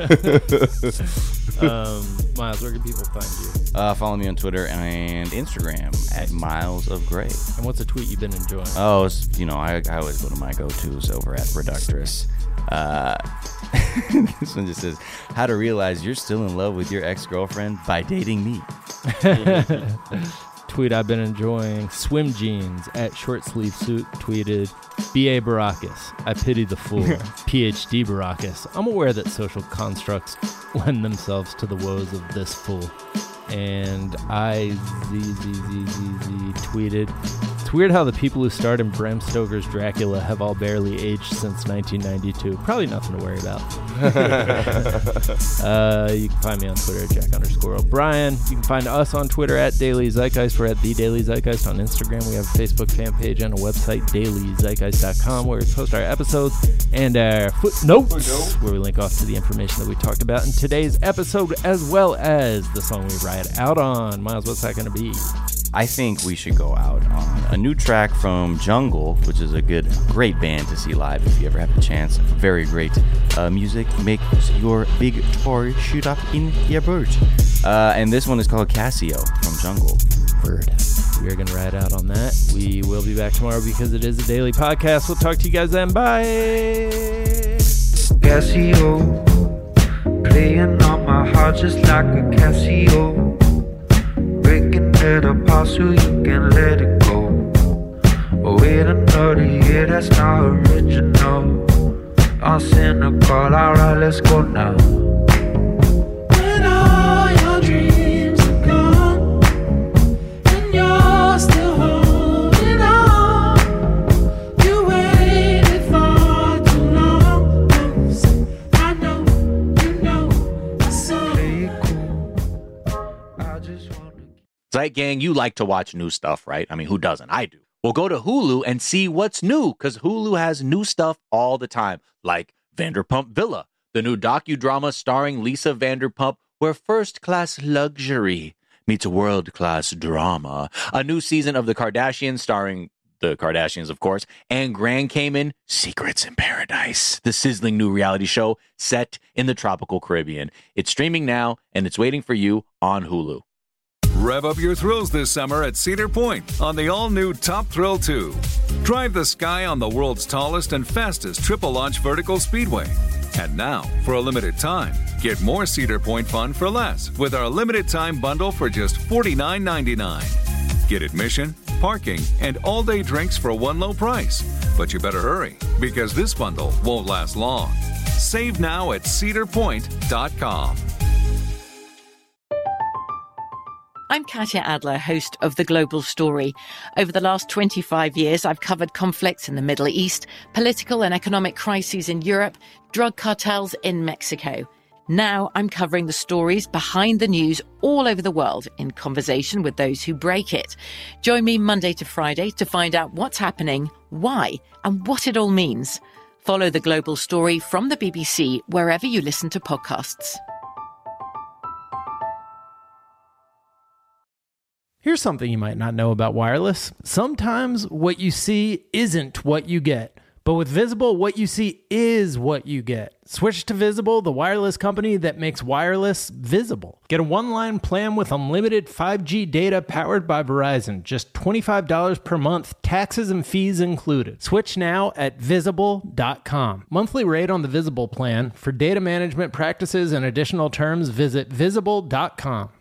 um, Miles, where can people find you? Uh, follow me on Twitter and Instagram at Miles of Gray. And what's a tweet you've been enjoying? Oh, it's, you know, I, I always go to my go-tos over at Reductress. Uh, this one just says, how to realize you're still in love with your ex-girlfriend by dating me. Tweet I've been enjoying. Swim Jeans at Short Sleeve Suit tweeted, B A Baracus, I pity the fool. P H D Baracus, I'm aware that social constructs lend themselves to the woes of this fool. And I Z Z Z Z Z tweeted, it's weird how the people who starred in Bram Stoker's Dracula have all barely aged since nineteen ninety-two. Probably nothing to worry about. uh, you can find me on Twitter at Jack underscore O'Brien. You can find us on Twitter at Daily Zeitgeist. We're at The Daily Zeitgeist on Instagram. We have a Facebook fan page and a website, daily zeitgeist dot com, where we post our episodes and our footnotes, where we link off to the information that we talked about in today's episode, as well as the song we ride out on. Miles, what's that going to be? I think we should go out on a new track from Jungle, which is a good, great band to see live if you ever have the chance. Very great uh, music. Makes your big toy shoot up in your bird. Uh, and this one is called Casio from Jungle. Bird. We are going to ride out on that. We will be back tomorrow because it is a daily podcast. We'll talk to you guys then. Bye. Casio, playing on my heart just like a Casio, breaking let it pass so you can let it go. But wait another year, that's not original. I'm cynical, alright, let's go now. When all your dreams are gone and you're still holding on, you waited for too long. I know, you know, so play it cool. I just wanna. Zeit Gang, you like to watch new stuff, right? I mean, who doesn't? I do. Well, go to Hulu and see what's new, because Hulu has new stuff all the time, like Vanderpump Villa, the new docudrama starring Lisa Vanderpump, where first-class luxury meets world-class drama. A new season of The Kardashians starring the Kardashians, of course, and Grand Cayman, Secrets in Paradise, the sizzling new reality show set in the tropical Caribbean. It's streaming now, and it's waiting for you on Hulu. Rev up your thrills this summer at Cedar Point on the all-new Top Thrill two. Drive the sky on the world's tallest and fastest triple-launch vertical speedway. And now, for a limited time, get more Cedar Point fun for less with our limited-time bundle for just forty-nine ninety-nine. Get admission, parking, and all-day drinks for one low price. But you better hurry, because this bundle won't last long. Save now at cedar point dot com. I'm Katya Adler, host of The Global Story. Over the last twenty-five years, I've covered conflicts in the Middle East, political and economic crises in Europe, drug cartels in Mexico. Now I'm covering the stories behind the news all over the world in conversation with those who break it. Join me Monday to Friday to find out what's happening, why, and what it all means. Follow The Global Story from the B B C wherever you listen to podcasts. Here's something you might not know about wireless. Sometimes what you see isn't what you get. But with Visible, what you see is what you get. Switch to Visible, the wireless company that makes wireless visible. Get a one-line plan with unlimited five G data powered by Verizon. Just twenty-five dollars per month, taxes and fees included. Switch now at visible dot com. Monthly rate on the Visible plan. For data management practices and additional terms, visit visible dot com.